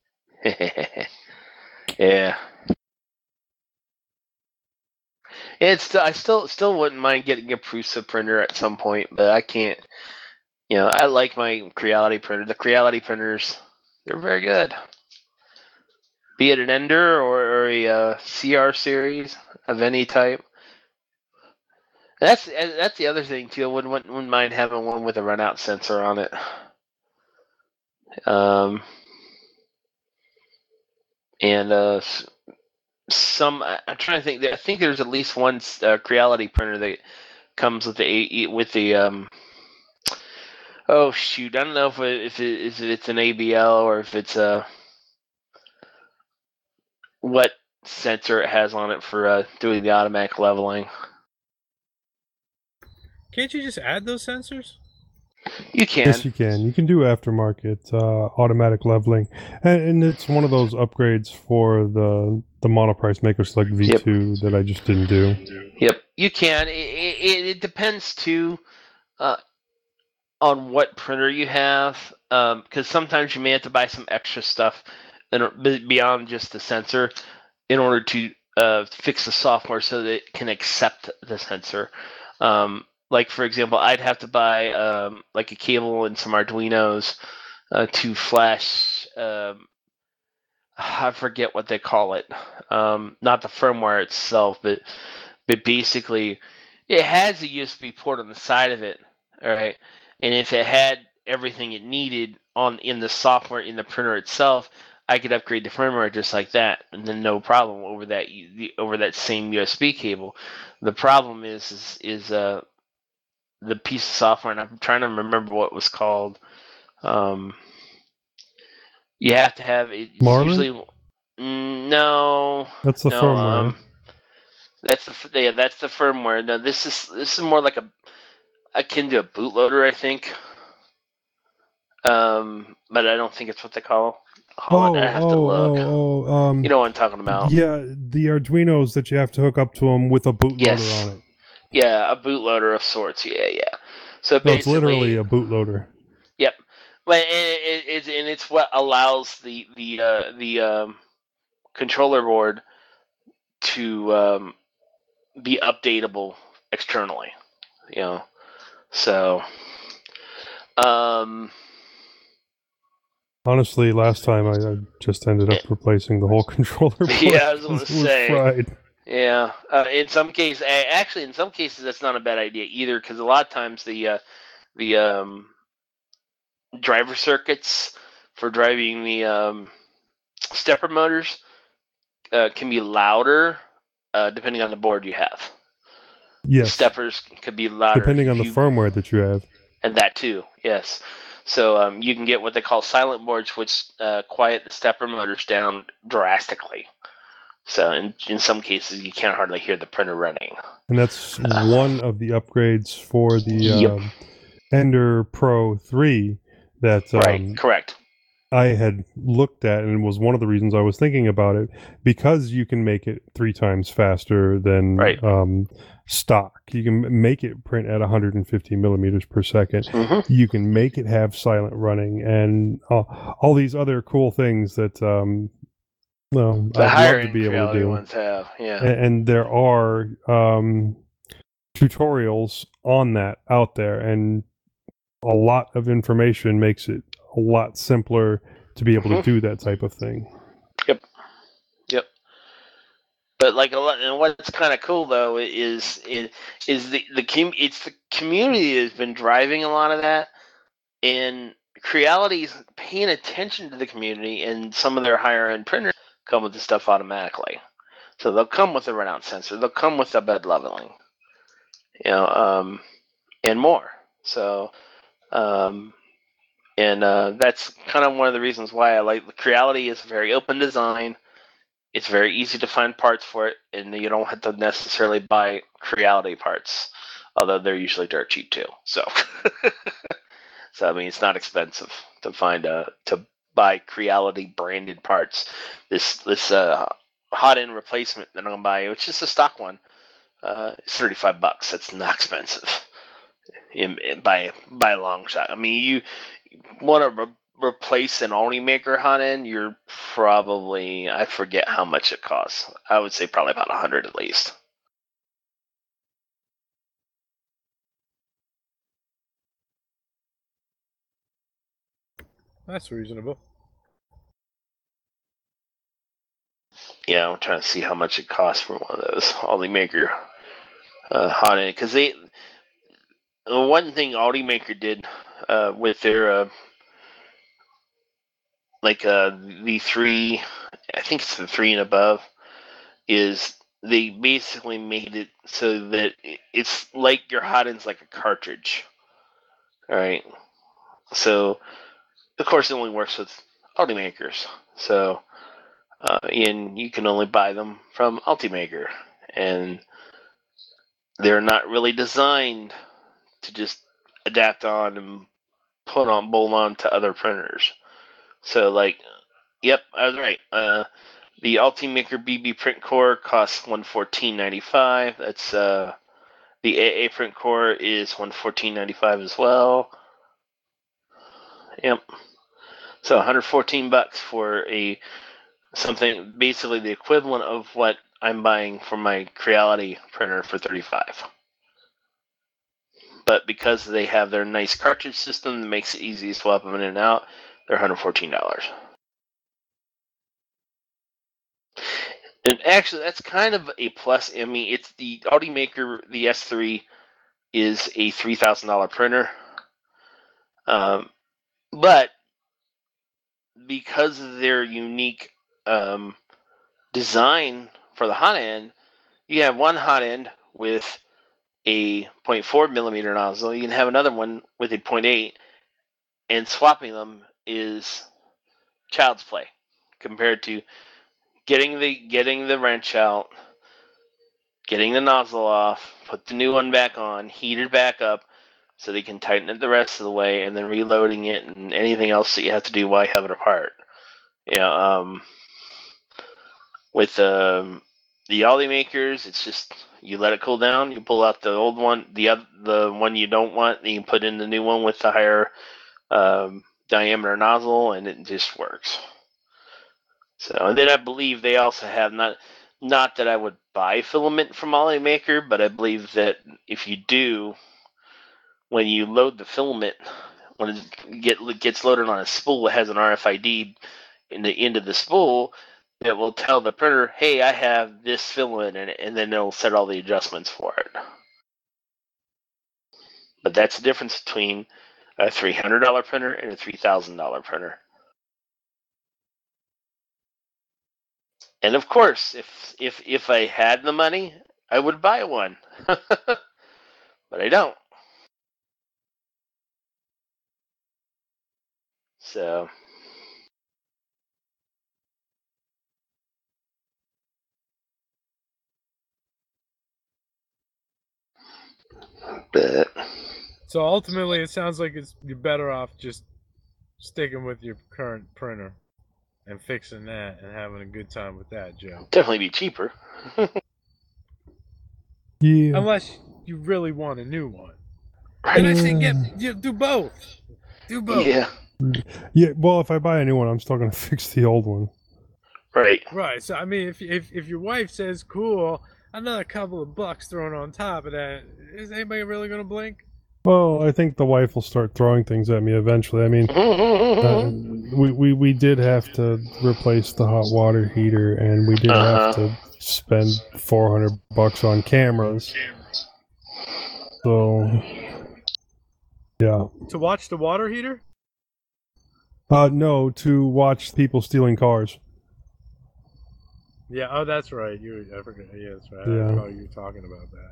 Yeah. It's I still still wouldn't mind getting a Prusa printer at some point, but I can't. You know, I like my Creality printer. The Creality printers, they're very good. Be it an Ender or, or a uh, C R series of any type. That's that's the other thing too. I wouldn't wouldn't wouldn't mind having one with a runout sensor on it. Um, and uh, s- some I- I'm trying to think. I think there's at least one uh, Creality printer that comes with the A- with the um. Oh shoot! I don't know if it, if, it, if it's an A B L or if it's a what sensor it has on it for uh, doing the automatic leveling. Can't you just add those sensors? You can. Yes, you can. You can do aftermarket uh, automatic leveling, and, and it's one of those upgrades for the the monoprice Maker Select V two that I just didn't do. Yep, you can. It, it, it depends too uh, on what printer you have, because um, sometimes you may have to buy some extra stuff in, or- beyond just the sensor in order to uh, fix the software so that it can accept the sensor. Um, like for example, I'd have to buy um, like a cable and some Arduinos uh, to flash um, I forget what they call it. Um, not the firmware itself, but but basically, it has a U S B port on the side of it. All right, and if it had everything it needed on in the software in the printer itself, I could upgrade the firmware just like that, and then no problem over that over that same U S B cable. The problem is is is uh the piece of software, and I'm trying to remember what it was called. Um, you have to have it. Marlin? Usually, no. That's the no, firmware. Um, that's the yeah, that's the firmware. No, this is this is more like a akin to a bootloader, I think. Um, but I don't think it's what they call. Hold Oh, on, I have oh, to look. oh, oh, um, You know what I'm talking about? yeah, the Arduinos that you have to hook up to them with a bootloader Yes. on it. Yeah, a bootloader of sorts. Yeah, yeah. So So it's basically, literally a bootloader. Yep. Well, and, it, it, and it's what allows the the uh, the um, controller board to um, be updatable externally. You know, so um, Honestly, last time I, I just ended up replacing the whole controller board. Yeah, I was gonna because it was say. fried. yeah. Uh, in some cases, actually, in some cases, that's not a bad idea either, because a lot of times the uh, the um, driver circuits for driving the um, stepper motors uh, can be louder uh, depending on the board you have. Yes. Steppers could be louder. Depending on the You- firmware that you have. And that too, yes. So um, you can get what they call silent boards, which uh, quiet the stepper motors down drastically. So in, in some cases, you can't hardly hear the printer running. And that's one of the upgrades for the Yep. um, Ender Pro three that um, Right, correct. I had looked at, and was one of the reasons I was thinking about it, because you can make it three times faster than Right. um, stock. You can make it print at one hundred fifty millimeters per second. Mm-hmm. You can make it have silent running, and all, all these other cool things that um, well, The I'd higher love to end be able to reality do. ones have, yeah. And, and there are um, tutorials on that out there, and a lot of information makes it a lot simpler to be able Mhm. to do that type of thing. Yep. Yep. But like a lot, and what's kind of cool though is is is the the com- it's the community has been driving a lot of that, and Creality's paying attention to the community, and some of their higher end printers come with the stuff automatically. So they'll come with a runout sensor, they'll come with a bed leveling, you know, um, and more. So, um, and uh, that's kind of one of the reasons why I like Creality. Is a very open design. It's very easy to find parts for it, and you don't have to necessarily buy Creality parts, although they're usually dirt cheap too. So, so I mean, it's not expensive to find a to buy Creality branded parts. This this uh, hot end replacement that I'm gonna buy, which is a stock one, uh, is thirty-five bucks. That's not expensive in, in, by by a long shot. I mean, you want to re- replace an Ultimaker hot end, you're probably, I forget how much it costs. I would say probably about a hundred at least. That's reasonable. Yeah, I'm trying to see how much it costs for one of those Ultimaker uh, hot end, because they the one thing Ultimaker did uh, with their uh, like uh, the three, I think it's the three and above, is they basically made it so that it's like your hot end's like a cartridge. All right. So, of course, it only works with Ultimakers. So, uh, and you can only buy them from Ultimaker, and they're not really designed to just adapt on and put on, bolt on to other printers. So, like, yep, I was right. Uh, the Ultimaker B B Print Core costs one fourteen ninety five. That's uh, the A A Print Core is one fourteen ninety five as well. Yep. So one hundred fourteen bucks for a something basically the equivalent of what I'm buying for my Creality printer for thirty-five. But because they have their nice cartridge system that makes it easy to swap them in and out, they're one hundred fourteen dollars. And actually, that's kind of a plus. I mean, it's the Ultimaker, the S three is a three thousand dollars printer. Um, but because of their unique um, design for the hot end, you have one hot end with a zero point four millimeter nozzle. You can have another one with a zero point eight, and swapping them is child's play compared to getting the getting the wrench out, getting the nozzle off, put the new one back on, heat it back up so they can tighten it the rest of the way, and then reloading it and anything else that you have to do while you have it apart. You know, um, with um, the Ollie makers, it's just you let it cool down, you pull out the old one, the other, the one you don't want, and you put in the new one with the higher um, diameter nozzle, and it just works. So, and then I believe they also have not, not that I would buy filament from Ollie Maker, but I believe that if you do, when you load the filament, when it get, gets loaded on a spool, it has an R F I D in the end of the spool that will tell the printer, hey, I have this filament in it, and then it'll set all the adjustments for it. But that's the difference between a three hundred dollars printer and a three thousand dollars printer. And of course, if if if I had the money, I would buy one. But I don't. So but So ultimately, it sounds like it's you're better off just sticking with your current printer and fixing that and having a good time with that, Joe. definitely be cheaper. Yeah. Unless you really want a new one. And I say get you do both. Do both. Yeah, Yeah, well, if I buy a new one, I'm still going to fix the old one. right. Right. So I mean, if if if your wife says cool, another couple of bucks thrown on top of that, is anybody really gonna blink? Well, I think the wife will start throwing things at me eventually. I mean, uh, we, we, we did have to replace the hot water heater, and we did Uh-huh. have to spend four hundred bucks on cameras. So, yeah. To watch the water heater? Uh, no, to watch people stealing cars. Yeah. Oh, that's right. You. I forgot. Yeah, that's right. Yeah. I know you were talking about that.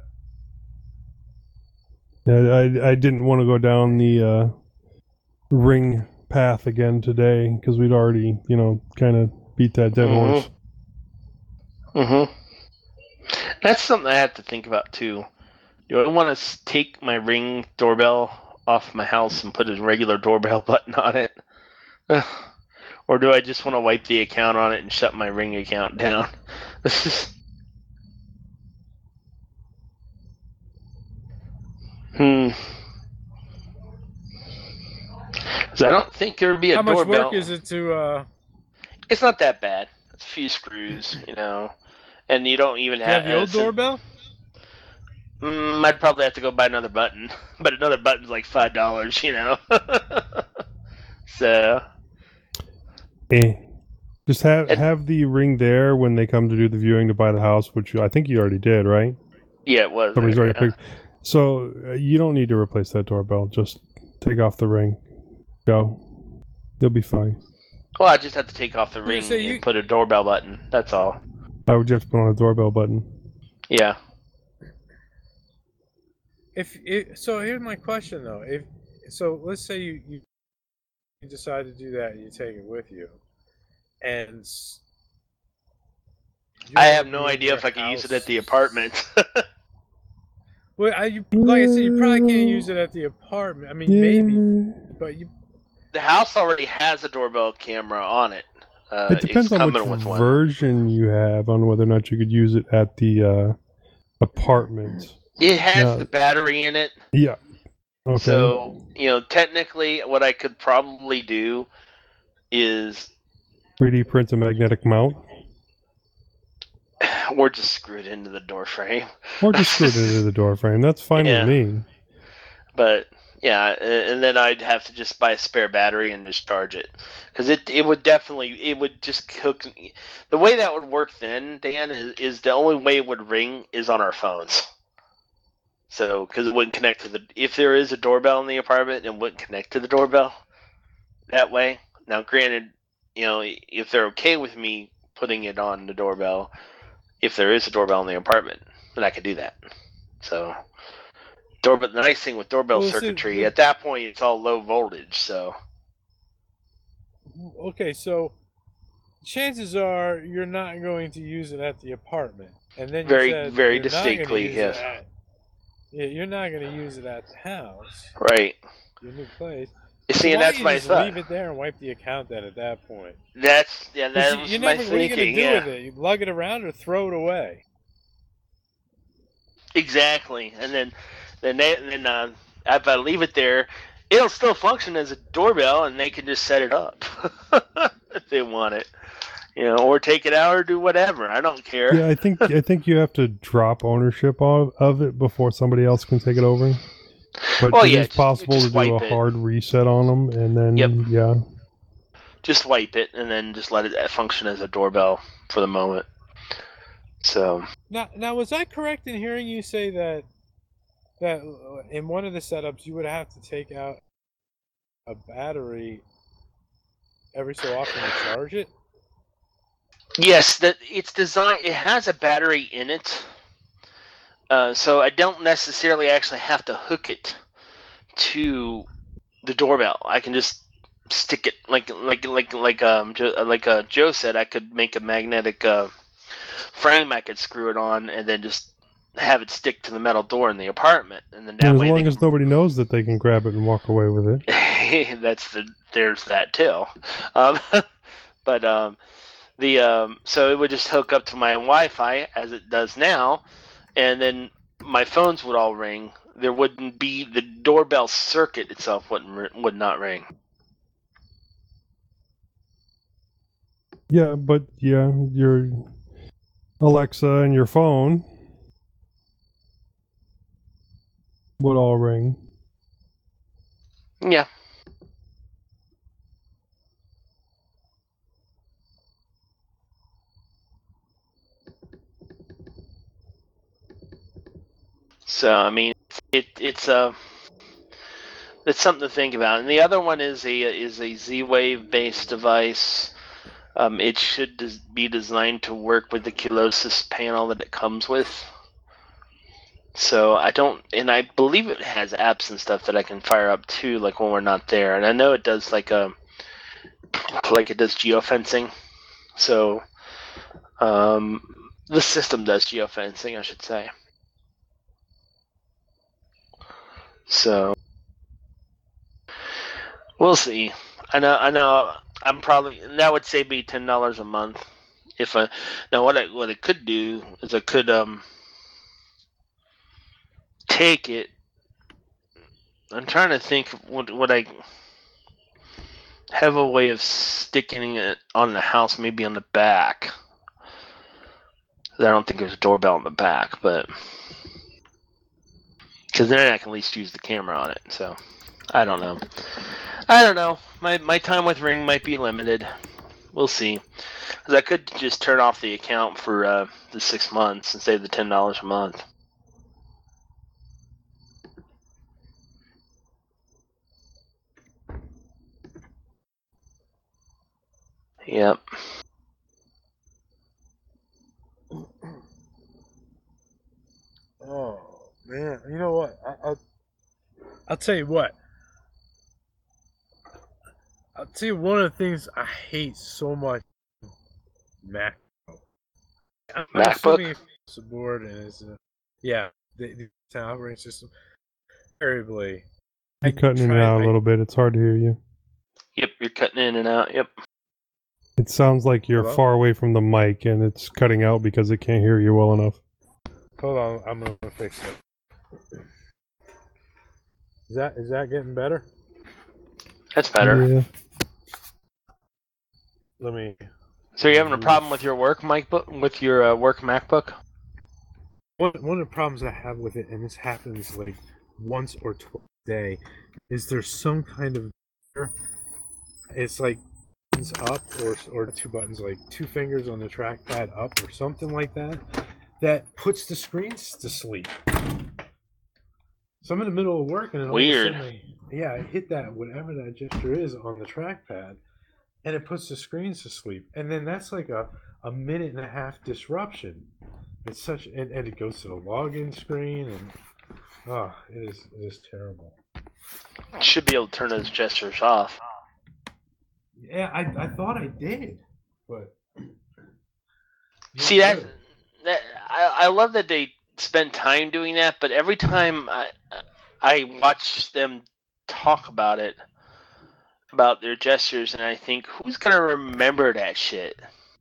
Yeah, I, I didn't want to go down the uh, ring path again today because we'd already, you know, kind of beat that dead Mhm. horse. Mm-hmm. That's something I have to think about too. Do I want to take my Ring doorbell off my house and put a regular doorbell button on it? Or do I just want to wipe the account on it and shut my Ring account down? hmm. Because I don't think there would be a How much doorbell. work is it to? uh It's not that bad. It's a few screws, you know. And you don't even Do you have have, the old it's a- doorbell? Mm, I'd probably have to go buy another button, but another button's like five dollars, you know. So Eh. Just have It- have the ring there when they come to do the viewing to buy the house, which I think you already did, right? yeah, it was. Somebody's already yeah. picked. So uh, you don't need to replace that doorbell. Just take off the ring. Go. You'll be fine. Well, I just have to take off the gonna ring say and you- put a doorbell button. That's all. I would just put on a doorbell button. Yeah. If it, so, here's my question though. If so, let's say you you, you decide to do that and you take it with you, and s- you I don't have no leave idea your if I can use it house- at the apartment. Well, I, you, like I said, you probably can't use it at the apartment. I mean, maybe, but you. The house already has a doorbell camera on it. Uh, It depends it's on coming which with one. version you have on whether or not you could use it at the uh, apartment. It has Yeah. the battery in it. Yeah. Okay. So, you know, technically, what I could probably do is, three D print a magnetic mount, or just screw it into the door frame. or just screw it into the door frame. That's fine Yeah. with me. But Yeah, a- and then I'd have to just buy a spare battery and just charge it, because it it would definitely it would just hook. The way that would work then, Dan, is, is the only way it would ring is on our phones. So, because it wouldn't connect to the if there is a doorbell in the apartment, it wouldn't connect to the doorbell that way. Now, granted, you know, if they're okay with me putting it on the doorbell, if there is a doorbell in the apartment, then I could do that. So. Doorbell. The nice thing with doorbell Well, see, circuitry, the- at that point, it's all low voltage. So Okay, so chances are you're not going to use it at the apartment, and then you Very- said very you're not gonna distinctly, use it yes. at- yeah, you're not going to use it at the house, right. your new place. You So see, and why that's don't my you just thought. leave it there and wipe the account then at that point? That's yeah. 'Cause That you, was you my never, what are you going to thinking. do Yeah, with it? You lug it around or throw it away? exactly. And then, then, they, then uh, if I leave it there, it'll still function as a doorbell, and they can just set it up if they want it, you know, or take it out or do whatever. I don't care. Yeah, I think I think you have to drop ownership of, of it before somebody else can take it over. But Well, it yeah, is just- possible just to do a wipe it. hard reset on them, and then Yep. yeah, Just wipe it and then just let it function as a doorbell for the moment. So Now, now, was I correct in hearing you say that that in one of the setups you would have to take out a battery every so often to charge it? yes, that it's designed. It has a battery in it, uh, so I don't necessarily actually have to hook it to the doorbell. I can just stick it like like like like um jo- like uh, Joe said. I could make a magnetic uh, frame. I could screw it on and then just have it stick to the metal door in the apartment, and then that and as way long they as nobody knows that they can grab it and walk away with it. can- that's the there's that too. Um, but um, the um, so it would just hook up to my Wi-Fi as it does now, and then my phones would all ring. There wouldn't be the doorbell circuit itself wouldn't ri- would not ring. Yeah, but yeah, your Alexa and your phone would all ring. Yeah. So I mean, it it's a uh, it's something to think about. And the other one is a is a Z-Wave based device. Um, it should des- be designed to work with the Q-Losis panel that it comes with. So I don't, and I believe it has apps and stuff that I can fire up too, like when we're not there. And I know it does like a, like it does geofencing. So, um, the system does geofencing, I should say. So, we'll see. I know, I know. I'm probably that would save me ten dollars a month if I. Now, what I what I could do is I could um. take it. I'm trying to think what what I have a way of sticking it on the house, maybe on the back. I don't think there's a doorbell on the back, but because then I can at least use the camera on it. So I don't know. I don't know. My my time with Ring might be limited. We'll see. Because I could just turn off the account for uh, the six months and save the ten dollars a month. Yep. Oh man, you know what? I, I'll I'll tell you what. I'll tell you one of the things I hate so much. Mac. I'm MacBook? assuming it's a board and it's a, yeah, the, the operating system. Variably, You're cutting in and out a little bit. It's hard to hear you. Yep, you're cutting in and out. Yep. It sounds like you're Hello? far away from the mic and it's cutting out because it can't hear you well enough. Hold on, I'm gonna fix it. Is that is that getting better? That's better. Yeah. Let me. So you're having a problem with your work MacBook, with your uh, work MacBook? One one of the problems I have with it, and this happens like once or twice day is there's some kind of it's like buttons up or or two buttons like two fingers on the trackpad up or something like that that puts the screens to sleep. So I'm in the middle of work and then all Weird. of a sudden I, yeah I hit that whatever that gesture is on the trackpad and it puts the screens to sleep, and then that's like a, a minute and a half disruption. It's such and, and it goes to the login screen and oh it is it is terrible. Should be able to turn those gestures off. Yeah, I, I thought I did, but See that that I, I love that they spend time doing that, but every time I I watch them talk about it, about their gestures, and I think, who's gonna remember that shit?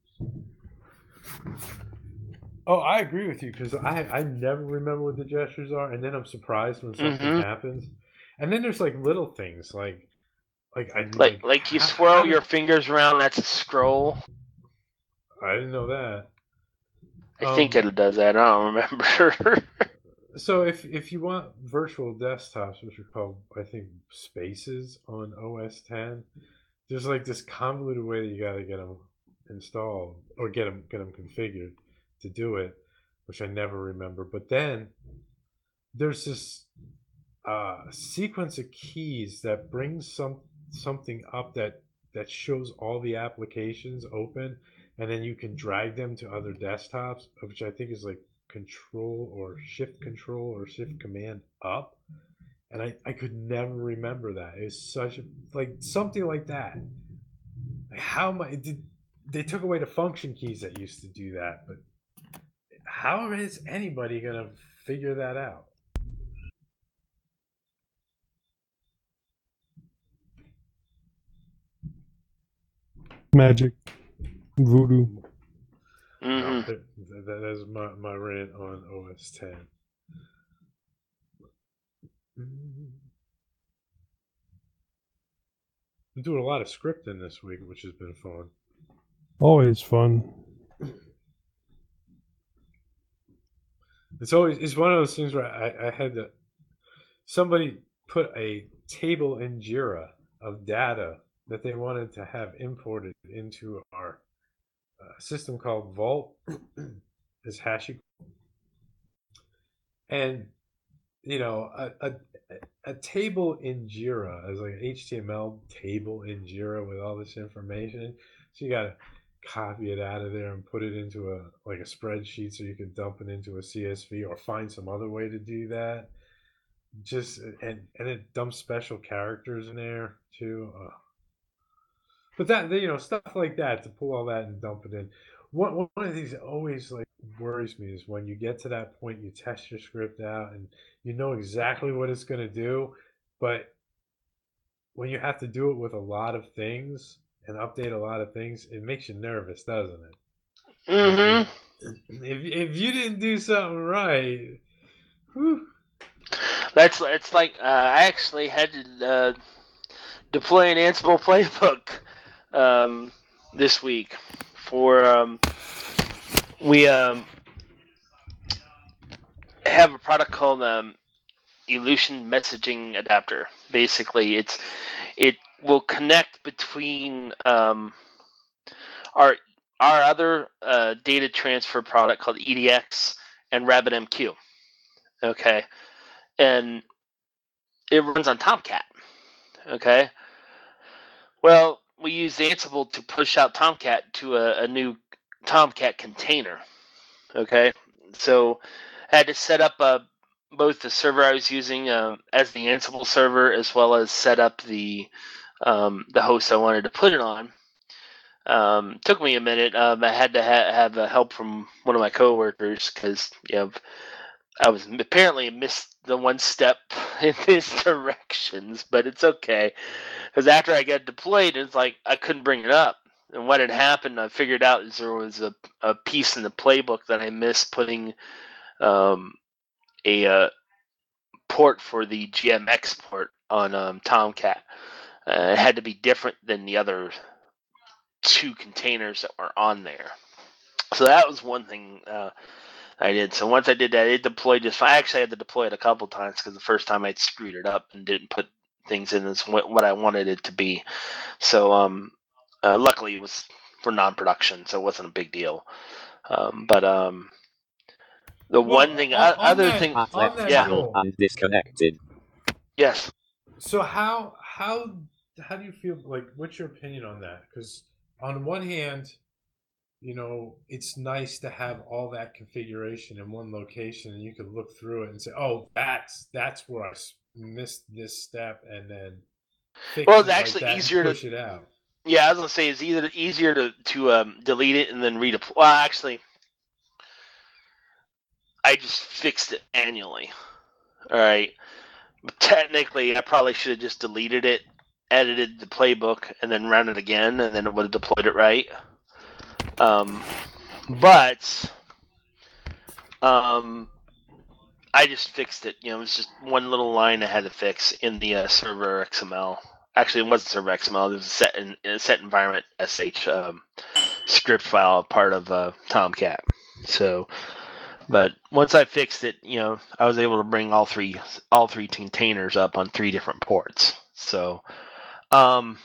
Oh, I agree with you because I, I never remember what the gestures are, and then I'm surprised when something Mhm. happens. And then there's like little things like like I Like like you how- swirl how your did- fingers around, that's a scroll. I didn't know that. I think Um, it does that. I don't remember. So if if you want virtual desktops, which are called I think Spaces on O S ten, there's like this convoluted way that you got to get them installed or get them get them configured to do it, which I never remember. But then there's this uh, sequence of keys that brings some something up that that shows all the applications open, and then you can drag them to other desktops, which I think is like control or shift control or shift command up. And I, I could never remember that. It's such a like something like that. Like how am I did they took away the function keys that used to do that, but how is anybody gonna figure that out? Magic, voodoo. hmm No, that, that is my, my rant on O S ten. I'm doing a lot of scripting this week, which has been fun. Always fun. It's always it's one of those things where I, I had to somebody put a table in Jira of data that they wanted to have imported into our uh, system called Vault is HashiCorp. And you know, a, a a table in Jira is like an H T M L table in Jira with all this information. So you gotta copy it out of there and put it into a like a spreadsheet so you can dump it into a C S V or find some other way to do that. Just and and it dumps special characters in there too. Uh, but that you know stuff like that to pull all that and dump it in. One one of the things that always like worries me is when you get to that point, you test your script out and you know exactly what it's going to do, but when you have to do it with a lot of things and update a lot of things, it makes you nervous, doesn't it? hmm If if you didn't do something right, whew, That's it's like uh, I actually had to uh, deploy an Ansible playbook um, this week for um, we um, have a product called um, Elution Messaging Adapter. Basically, it's it will connect between um, our our other uh, data transfer product called E D X and RabbitMQ. Okay, and it runs on Tomcat. Okay, well, we use Ansible to push out Tomcat to a, a new Tomcat container. Okay, so I had to set up uh, both the server I was using uh, as the Ansible server, as well as set up the um, the host I wanted to put it on. Um, took me a minute. Um, I had to ha- have uh, help from one of my coworkers because you know I was apparently missed the one step in his directions, but it's okay because after I got deployed, it's like I couldn't bring it up. And what had happened, I figured out is there was a, a piece in the playbook that I missed putting um, a uh, port for the G M X port on um, Tomcat. Uh, it had to be different than the other two containers that were on there. So that was one thing uh, I did. So once I did that, it deployed just fine. I actually had to deploy it a couple times because the first time I'd screwed it up and didn't put things in as what, what I wanted it to be. So um, uh, luckily it was for non-production, so it wasn't a big deal. Um, but um, the Well, one thing, on- o- on other that- thing, on Left that yeah. channel goal. and disconnected. yes. So how how how do you feel? Like, what's your opinion on that? Because on one hand, you know, it's nice to have all that configuration in one location, and you can look through it and say, "Oh, that's that's where I s- missed this step," and then fix Well, it it's like actually that and easier to- push it out. Yeah, I was gonna say it's either easier to to um, delete it and then redeploy. Well, actually, I just fixed it manually. All right. But technically, I probably should have just deleted it, edited the playbook, and then run it again, and then it would have deployed it right. Um, but um, I just fixed it. You know, it was just one little line I had to fix in the uh, server X M L. Actually, it wasn't server X M L. It was a set in a set environment S H um, script file, part of uh, Tomcat. So. But once I fixed it, you know, I was able to bring all three all three containers up on three different ports. So, um,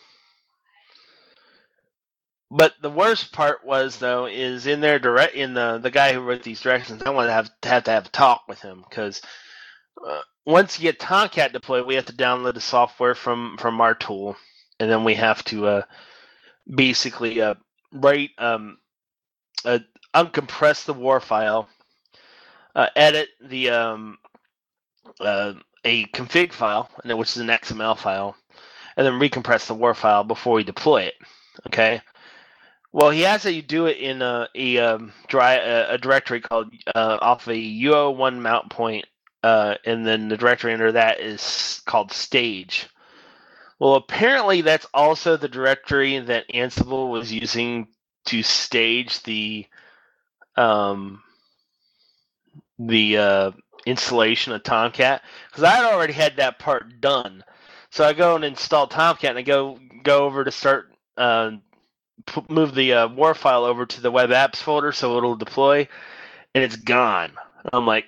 but the worst part was though is in there direct in the the guy who wrote these directions. I wanted to have to have to have a talk with him because uh, once you get Tomcat deployed, we have to download the software from from our tool, and then we have to uh, basically uh, write um, uh, uncompress the war file. Uh, edit the um, uh, a config file, which is an X M L file, and then recompress the war file before we deploy it. Okay. Well, he has you do it in a a, um, dry, a, a directory called uh, off a U O one mount point, uh, and then the directory under that is called stage. Well, apparently that's also the directory that Ansible was using to stage the um, the uh, installation of Tomcat, because I had already had that part done. So I go and install Tomcat, and I go go over to start uh, p- move the uh, war file over to the web apps folder so it'll deploy, and it's gone. I'm like,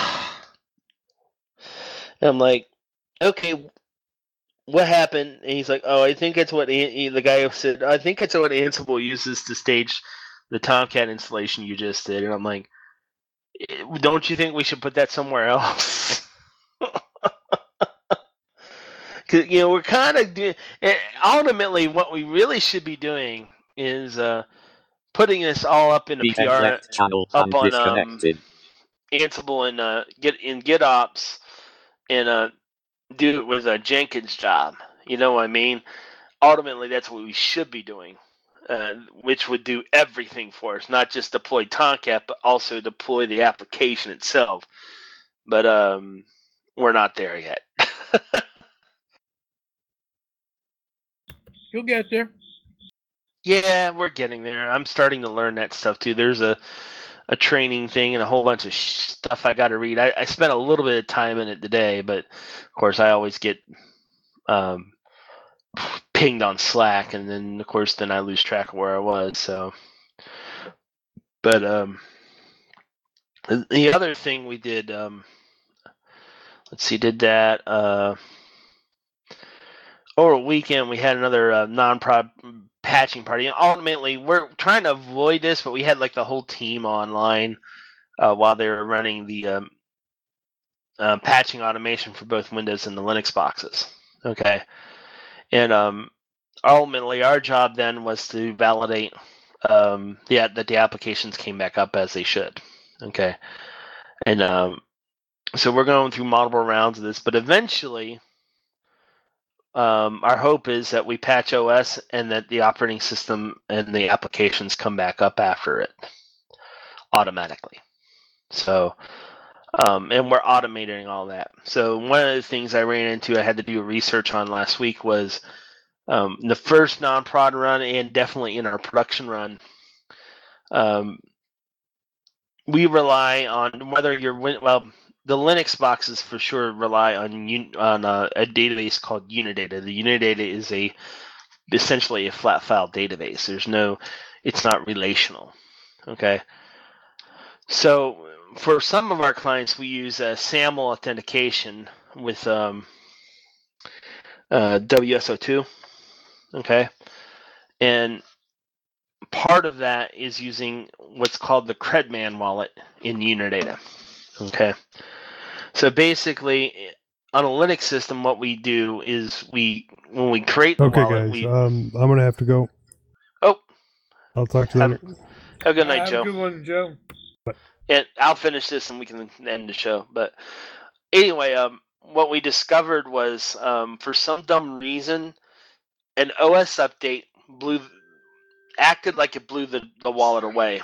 I'm like, okay, what happened? And he's like, oh, I think it's what An- the guy said. I think it's what Ansible uses to stage the Tomcat installation you just did, and I'm like, don't you think we should put that somewhere else? Because you know we're kind of doing. Ultimately, what we really should be doing is uh, putting this all up in a The P R left channel up and on um, disconnected. Ansible and uh, get in GitOps and uh, do it with a Jenkins job. You know what I mean? Ultimately, that's what we should be doing. Uh, which would do everything for us, not just deploy Tomcat, but also deploy the application itself. But um, we're not there yet. You'll get there. Yeah, we're getting there. I'm starting to learn that stuff too. There's a, a training thing and a whole bunch of sh- stuff I got to read. I, I spent a little bit of time in it today, but of course I always get um, pinged on Slack, and then of course then I lose track of where I was. So, but um, the other thing we did, um, let's see, did that uh, over a weekend. We had another uh, non-prod patching party. And ultimately, we're trying to avoid this, but we had like the whole team online uh, while they were running the um, uh, patching automation for both Windows and the Linux boxes. Okay, and um, ultimately, our job then was to validate um, yeah, that the applications came back up as they should. Okay, and um, so we're going through multiple rounds of this, but eventually, um, our hope is that we patch O S and that the operating system and the applications come back up after it automatically. So, um, and we're automating all that. So one of the things I ran into, I had to do research on last week was um, the first non-prod run and definitely in our production run. Um, we rely on whether you're well. The Linux boxes for sure rely on on a, a database called Unidata. The Unidata is a essentially a flat file database. There's no, it's not relational. Okay. So for some of our clients, we use uh, SAML authentication with um, uh, W S O two. Okay, and part of that is using what's called the Credman wallet in Unidata. Okay, so basically, on a Linux system, what we do is we when we create the Okay, wallet, guys. we Um, I'm gonna have to go. oh I'll talk to you have, later. have a good night, Have Joe. a good one, Joe. And I'll finish this and we can end the show. But anyway, um, what we discovered was um, for some dumb reason, an O S update blew acted like it blew the, the wallet away.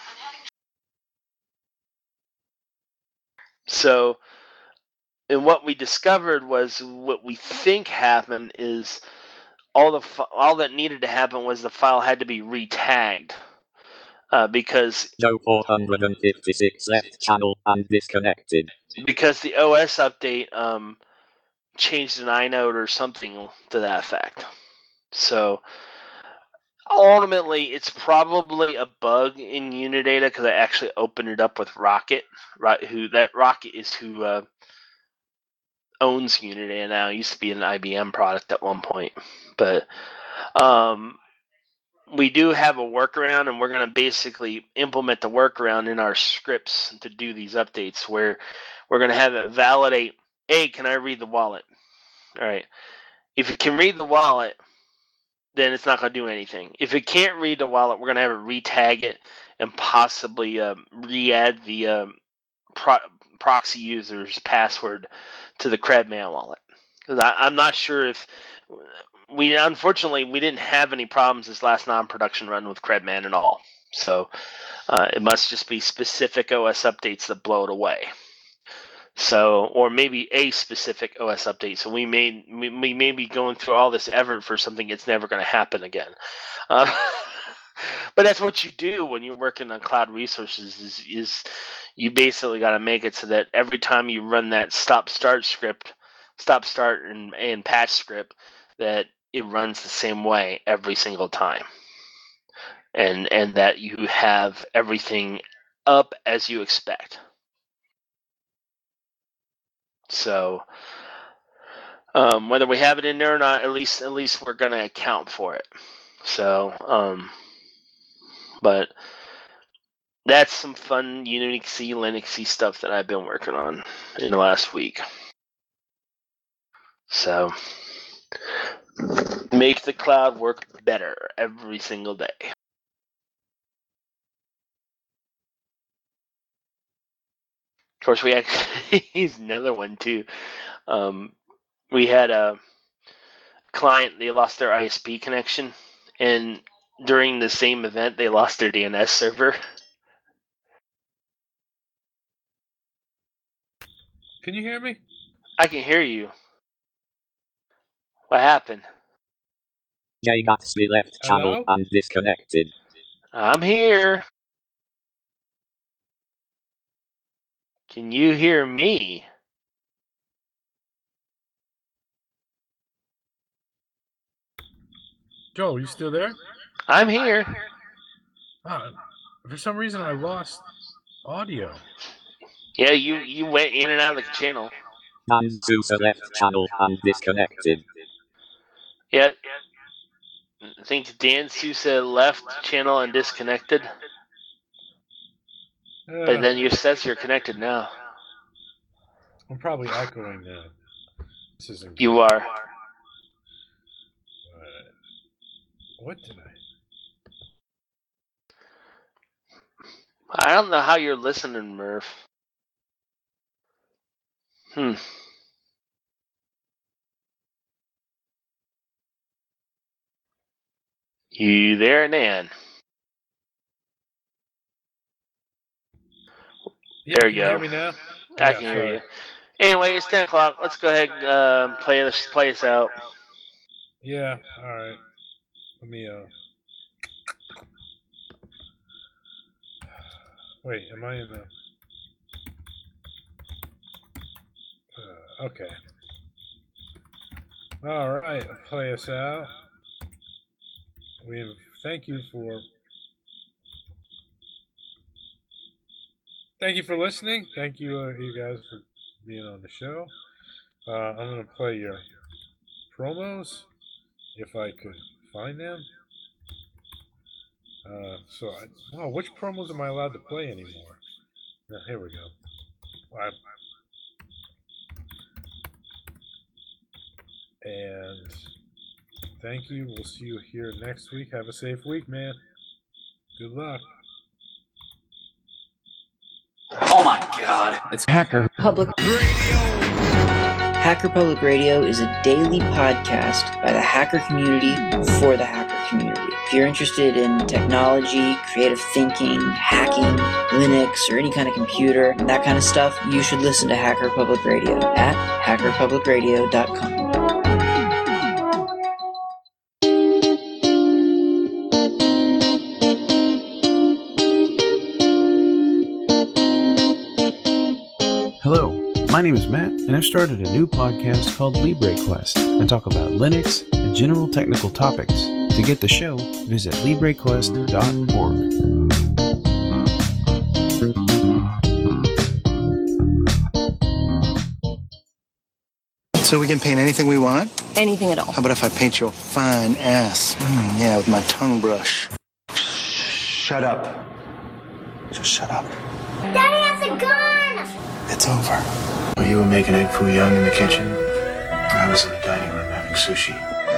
So, and what we discovered was what we think happened is all the all that needed to happen was the file had to be retagged uh, because Joe four hundred fifty-six left channel and disconnected. because the O S update um, changed an inode or something to that effect. So ultimately, it's probably a bug in Unidata because I actually opened it up with Rocket. Right, who that Rocket is who uh, owns Unidata now. It used to be an I B M product at one point, but um, we do have a workaround, and we're going to basically implement the workaround in our scripts to do these updates, where we're going to have it validate. Hey, can I read the wallet? All right. If it can read the wallet, then it's not going to do anything. If it can't read the wallet, we're going to have it retag it and possibly um, re-add the um, pro- proxy user's password to the Credman wallet. Because I'm not sure if we unfortunately we didn't have any problems this last non-production run with Credman at all. So uh, it must just be specific O S updates that blow it away. So, or maybe a specific O S update. So we may we, we may be going through all this effort for something that's never going to happen again. Uh, but that's what you do when you're working on cloud resources. Is, is you basically got to make it so that every time you run that stop start script, stop start and, and patch script, that it runs the same way every single time, and and that you have everything up as you expect. So um, whether we have it in there or not, at least at least we're gonna account for it. So, um, but that's some fun Unixy, Linuxy stuff that I've been working on in the last week. So make the cloud work better every single day. Of course, we actually he's another one too. Um, we had a client, they lost their I S P connection, and during the same event, they lost their D N S server. Can you hear me? I can hear you. What happened? Jay Gatsby left channel Hello? and disconnected. I'm here. Can you hear me? Joe, are you still there? I'm here. Ah, for some reason, I lost audio. Yeah, you, you went in and out of the channel. Dan Sousa left channel and disconnected. Yeah. I think Dan Sousa left channel and disconnected. Uh, But then you says you're connected now. I'm probably echoing now. This isn't. You good. are. Uh, what did I? I don't know how you're listening, Murph. Hmm. You there, Nan? Yeah, There can you you hear go. me now? I Yeah, can hear sorry. you. Anyway, it's ten o'clock. Let's go ahead and uh, play this play this out. Yeah, all right. Let me. Uh. Wait, am I in the? Uh, okay. All right, play us out. We have, thank you for thank you for listening. Thank you, uh, you guys, for being on the show. Uh, I'm going to play your promos if I could find them. Uh, so, I, oh, which promos am I allowed to play anymore? Uh, here we go. I, and thank you. We'll see you here next week. Have a safe week, man. Good luck. Oh my God! It's Hacker Public Radio. Hacker Public Radio is a daily podcast by the hacker community for the hacker community. If you're interested in technology, creative thinking, hacking, Linux, or any kind of computer, that kind of stuff, you should listen to Hacker Public Radio at hacker public radio dot com. Hello, my name is Matt, and I've started a new podcast called LibreQuest. I talk about Linux and general technical topics. To get the show, visit libre quest dot org. So we can paint anything we want? Anything at all. How about if I paint your fine ass? Mm, yeah, with my tongue brush. Shut up. Just shut up. Daddy has a gun! It's over. Well, you were making egg foo young in the kitchen. I was in the dining room having sushi.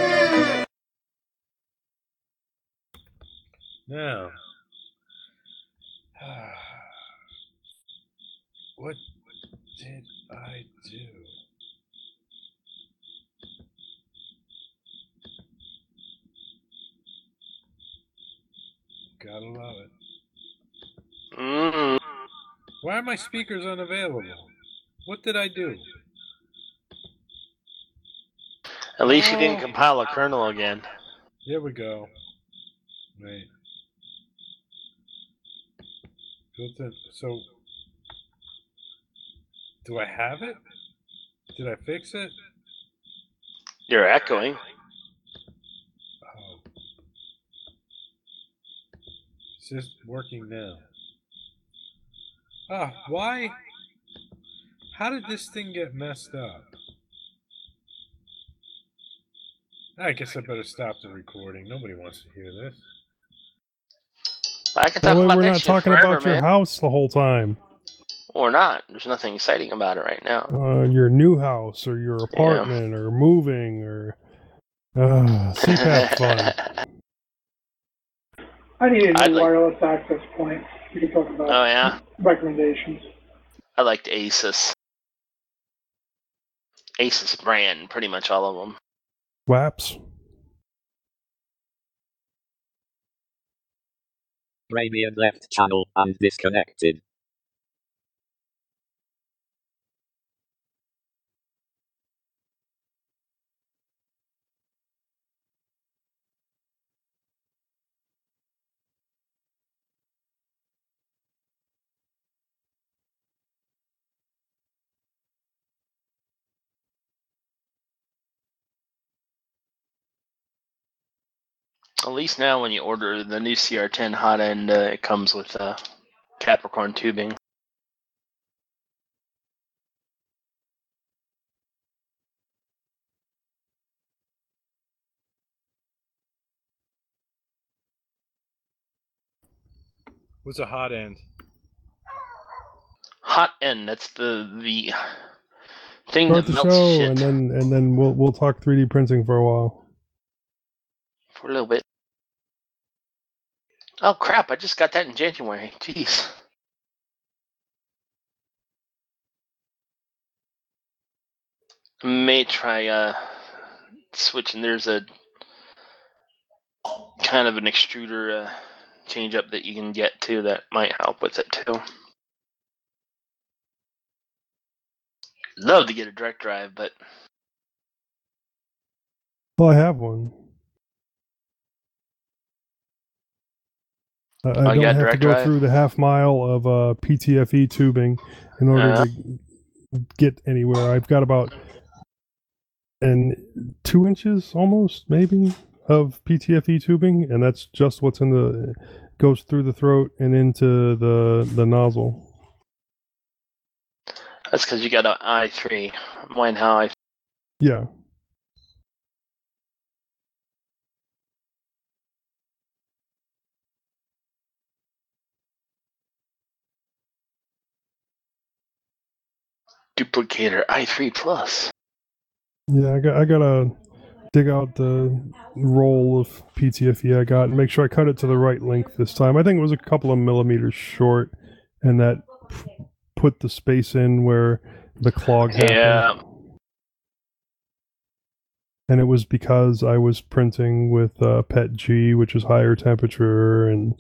Now, what did I do? Gotta love it. Mm. Why are my speakers unavailable? What did I do? At least you Oh. didn't compile a kernel again. Here we go. Wait. Built in. So, do I have it? Did I fix it? You're echoing. Oh. It's just working now. Ah, why? How did this thing get messed up? I guess I better stop the recording. Nobody wants to hear this. I can That talk way about we're that not shit talking forever, about your man. house the whole time. Or not. There's nothing exciting about it right now. Uh, your new house or your apartment or moving or uh, C PAP fun. I need a new I'd like- wireless access point. We can talk about Oh, yeah? recommendations. I liked Asus. Asus brand, pretty much all of them. WAPs. Radiant left channel and disconnected. At least now when you order the new C R ten hot end, uh, it comes with uh, Capricorn tubing. What's a hot end? Hot end, that's the the thing Start that the melts show shit and then and then we'll we'll talk three D printing for a while. for a little bit. Oh crap, I just got that in January. Jeez. May try uh, switching. There's a kind of an extruder uh, change up that you can get too that might help with it too. Love to get a direct drive, but Well, I have one. I, I Oh, you don't got have to direct go drive? through the half mile of uh, P T F E tubing in order Uh-huh. to get anywhere. I've got about an two inches almost, maybe, of P T F E tubing, and that's just what's in the goes through the throat and into the the nozzle. That's because you got an i three. Mine how I. Yeah. Duplicator i three plus. Yeah, I got I gotta dig out the roll of P T F E I got and make sure I cut it to the right length this time. I think it was a couple of millimeters short, and that p- put the space in where the clog happened. Yeah. And it was because I was printing with uh, P E T G, which is higher temperature, and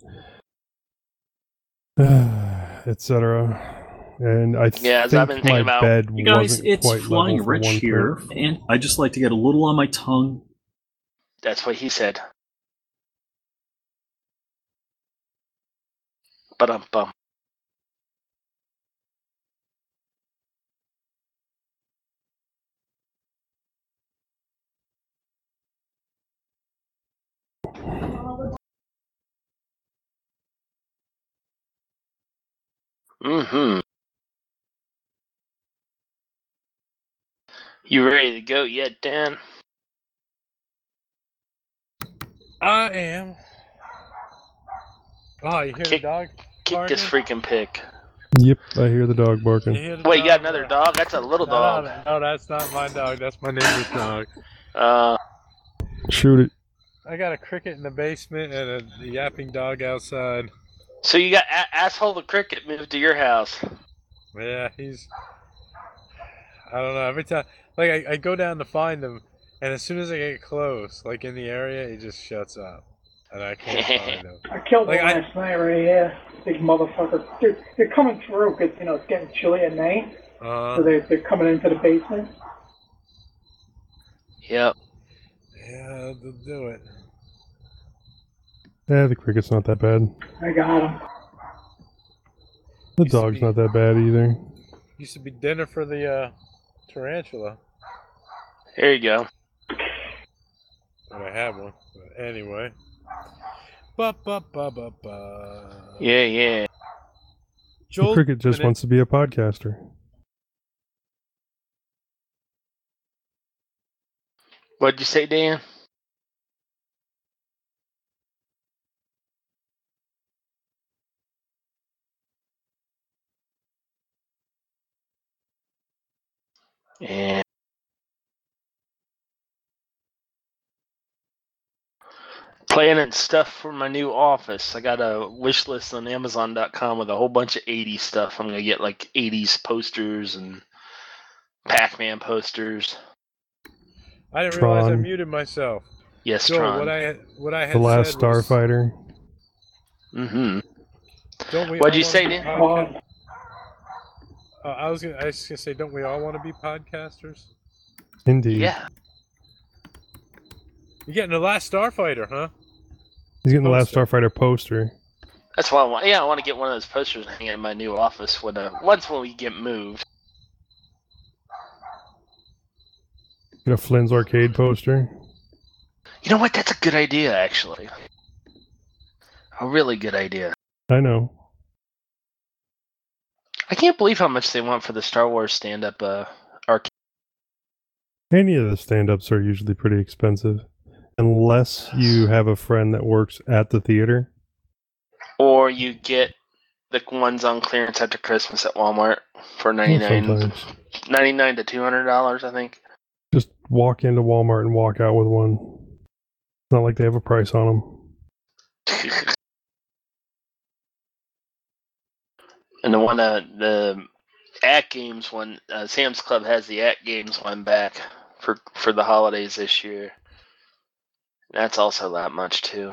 et cetera. And I Yeah, as think I've been thinking my about- bed You guys, wasn't it's quite Flying level for Rich one here, print. and I just like to get a little on my tongue. That's what he said. Ba-dum bum. Mm-hmm. You ready to go yet, Dan? I am. Oh, you hear Kick- the dog? Kick barking? this freaking pig. Yep, I hear the dog You barking. hear the Wait, you got dog? another dog? That's a little No, dog. No, no, that's not my dog. That's my neighbor's dog. Uh, Shoot it. I got a cricket in the basement and a yapping dog outside. so you got a- asshole the cricket moved to your house. Yeah, he's. I don't know. Every time, like I, I go down to find him, and as soon as I get close, like in the area, he just shuts up, and I can't find him. I killed Like, one I- last night right here. Big motherfucker. They're, they're coming through because, you know, it's getting chilly at night. Uh, So they're, they're coming into the basement. Yep. yeah, they'll do it. Yeah, the cricket's not that bad. I got him. The Used to dog's be- not that bad either. Used to be dinner for the uh, tarantula. Here you go. But I had one. But anyway. Ba ba ba ba ba. Yeah, yeah. The Joel, cricket just and wants to be a podcaster. What'd you say, Dan? Yeah. Planning stuff for my new office. I got a wish list on Amazon dot com with a whole bunch of eighties stuff. I'm gonna get like eighties posters and Pac-Man posters. I didn't realize I Tron. muted myself. Yes, Joel, Tron. what I had, what I had The Last said was, Starfighter. Mm-hmm. Don't we What'd all you wanna say, be Dan? podca- Uh, I was gonna, I was gonna say, don't we all want to be podcasters? Indeed. Yeah. You're getting the Last Starfighter, huh? He's getting the Last Poster. Starfighter poster. That's why I want. Yeah, I want to get one of those posters and hang it in my new office when uh, once when we get moved. Get a Flynn's Arcade poster. You know what? That's a good idea, actually. A really good idea. I know. I can't believe how much they want for the Star Wars stand-up uh, arcade. Any of the stand-ups are usually pretty expensive. Unless you have a friend that works at the theater. Or you get the ones on clearance after Christmas at Walmart for ninety-nine, Sometimes. ninety-nine to two hundred dollars, I think. Just walk into Walmart and walk out with one. It's not like they have a price on them. And the one, uh, the At Games one, uh, Sam's Club has the At Games one back for for the holidays this year. That's also that much too.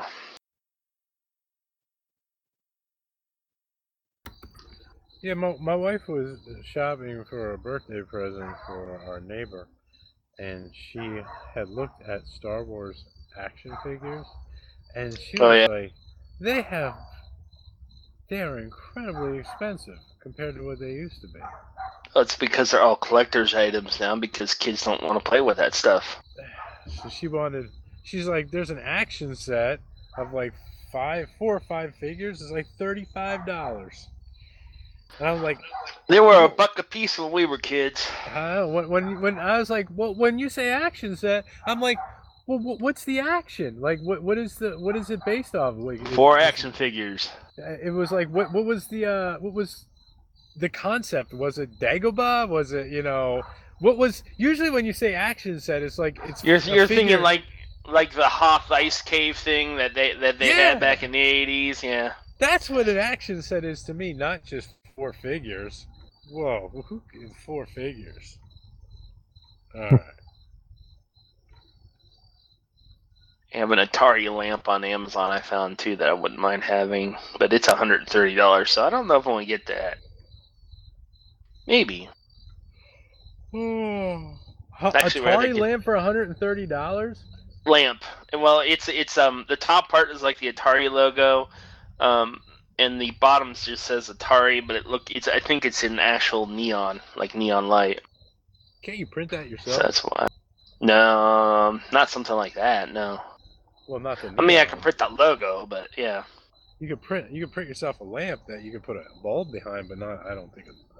Yeah, my, my wife was shopping for a birthday present for our neighbor, and she had looked at Star Wars action figures, and she Oh, was yeah. like, they have, they are incredibly expensive compared to what they used to be. Well, it's because they're all collector's items now because kids don't want to play with that stuff. So she wanted, she's like, there's an action set of like five, four or five figures, it's like thirty-five dollars. And I'm like, they were a buck a piece when we were kids. uh, when, when when I was like, well, when you say action set, I'm like, well, what's the action? Like, what what is the what is it based off? Like, Four it, action figures. It was like, what what was the uh, what was the concept? Was it Dagobah? Was it, you know, what was usually when you say action set, it's like it's You're you're figure. thinking like like the Hoth ice cave thing that they that they Yeah. had back in the eighties. Yeah. That's what an action set is to me, not just four figures. Whoa, who four figures? All right. I have an Atari lamp on Amazon I found too that I wouldn't mind having, but it's one hundred thirty dollars, so I don't know if I want to get that. Maybe. Hmm. Actually, rather Atari get- lamp for one hundred thirty dollars? Lamp. Well, it's it's um the top part is like the Atari logo, um, and the bottom just says Atari, but it look it's I think it's in actual neon, like neon light. Can't you print that So yourself? that's why. No, um, not something like that. No. Well, not the. I mean, I can print that logo, but yeah. You could print. You could print yourself a lamp that you could put a bulb behind, but not. I don't think. It's,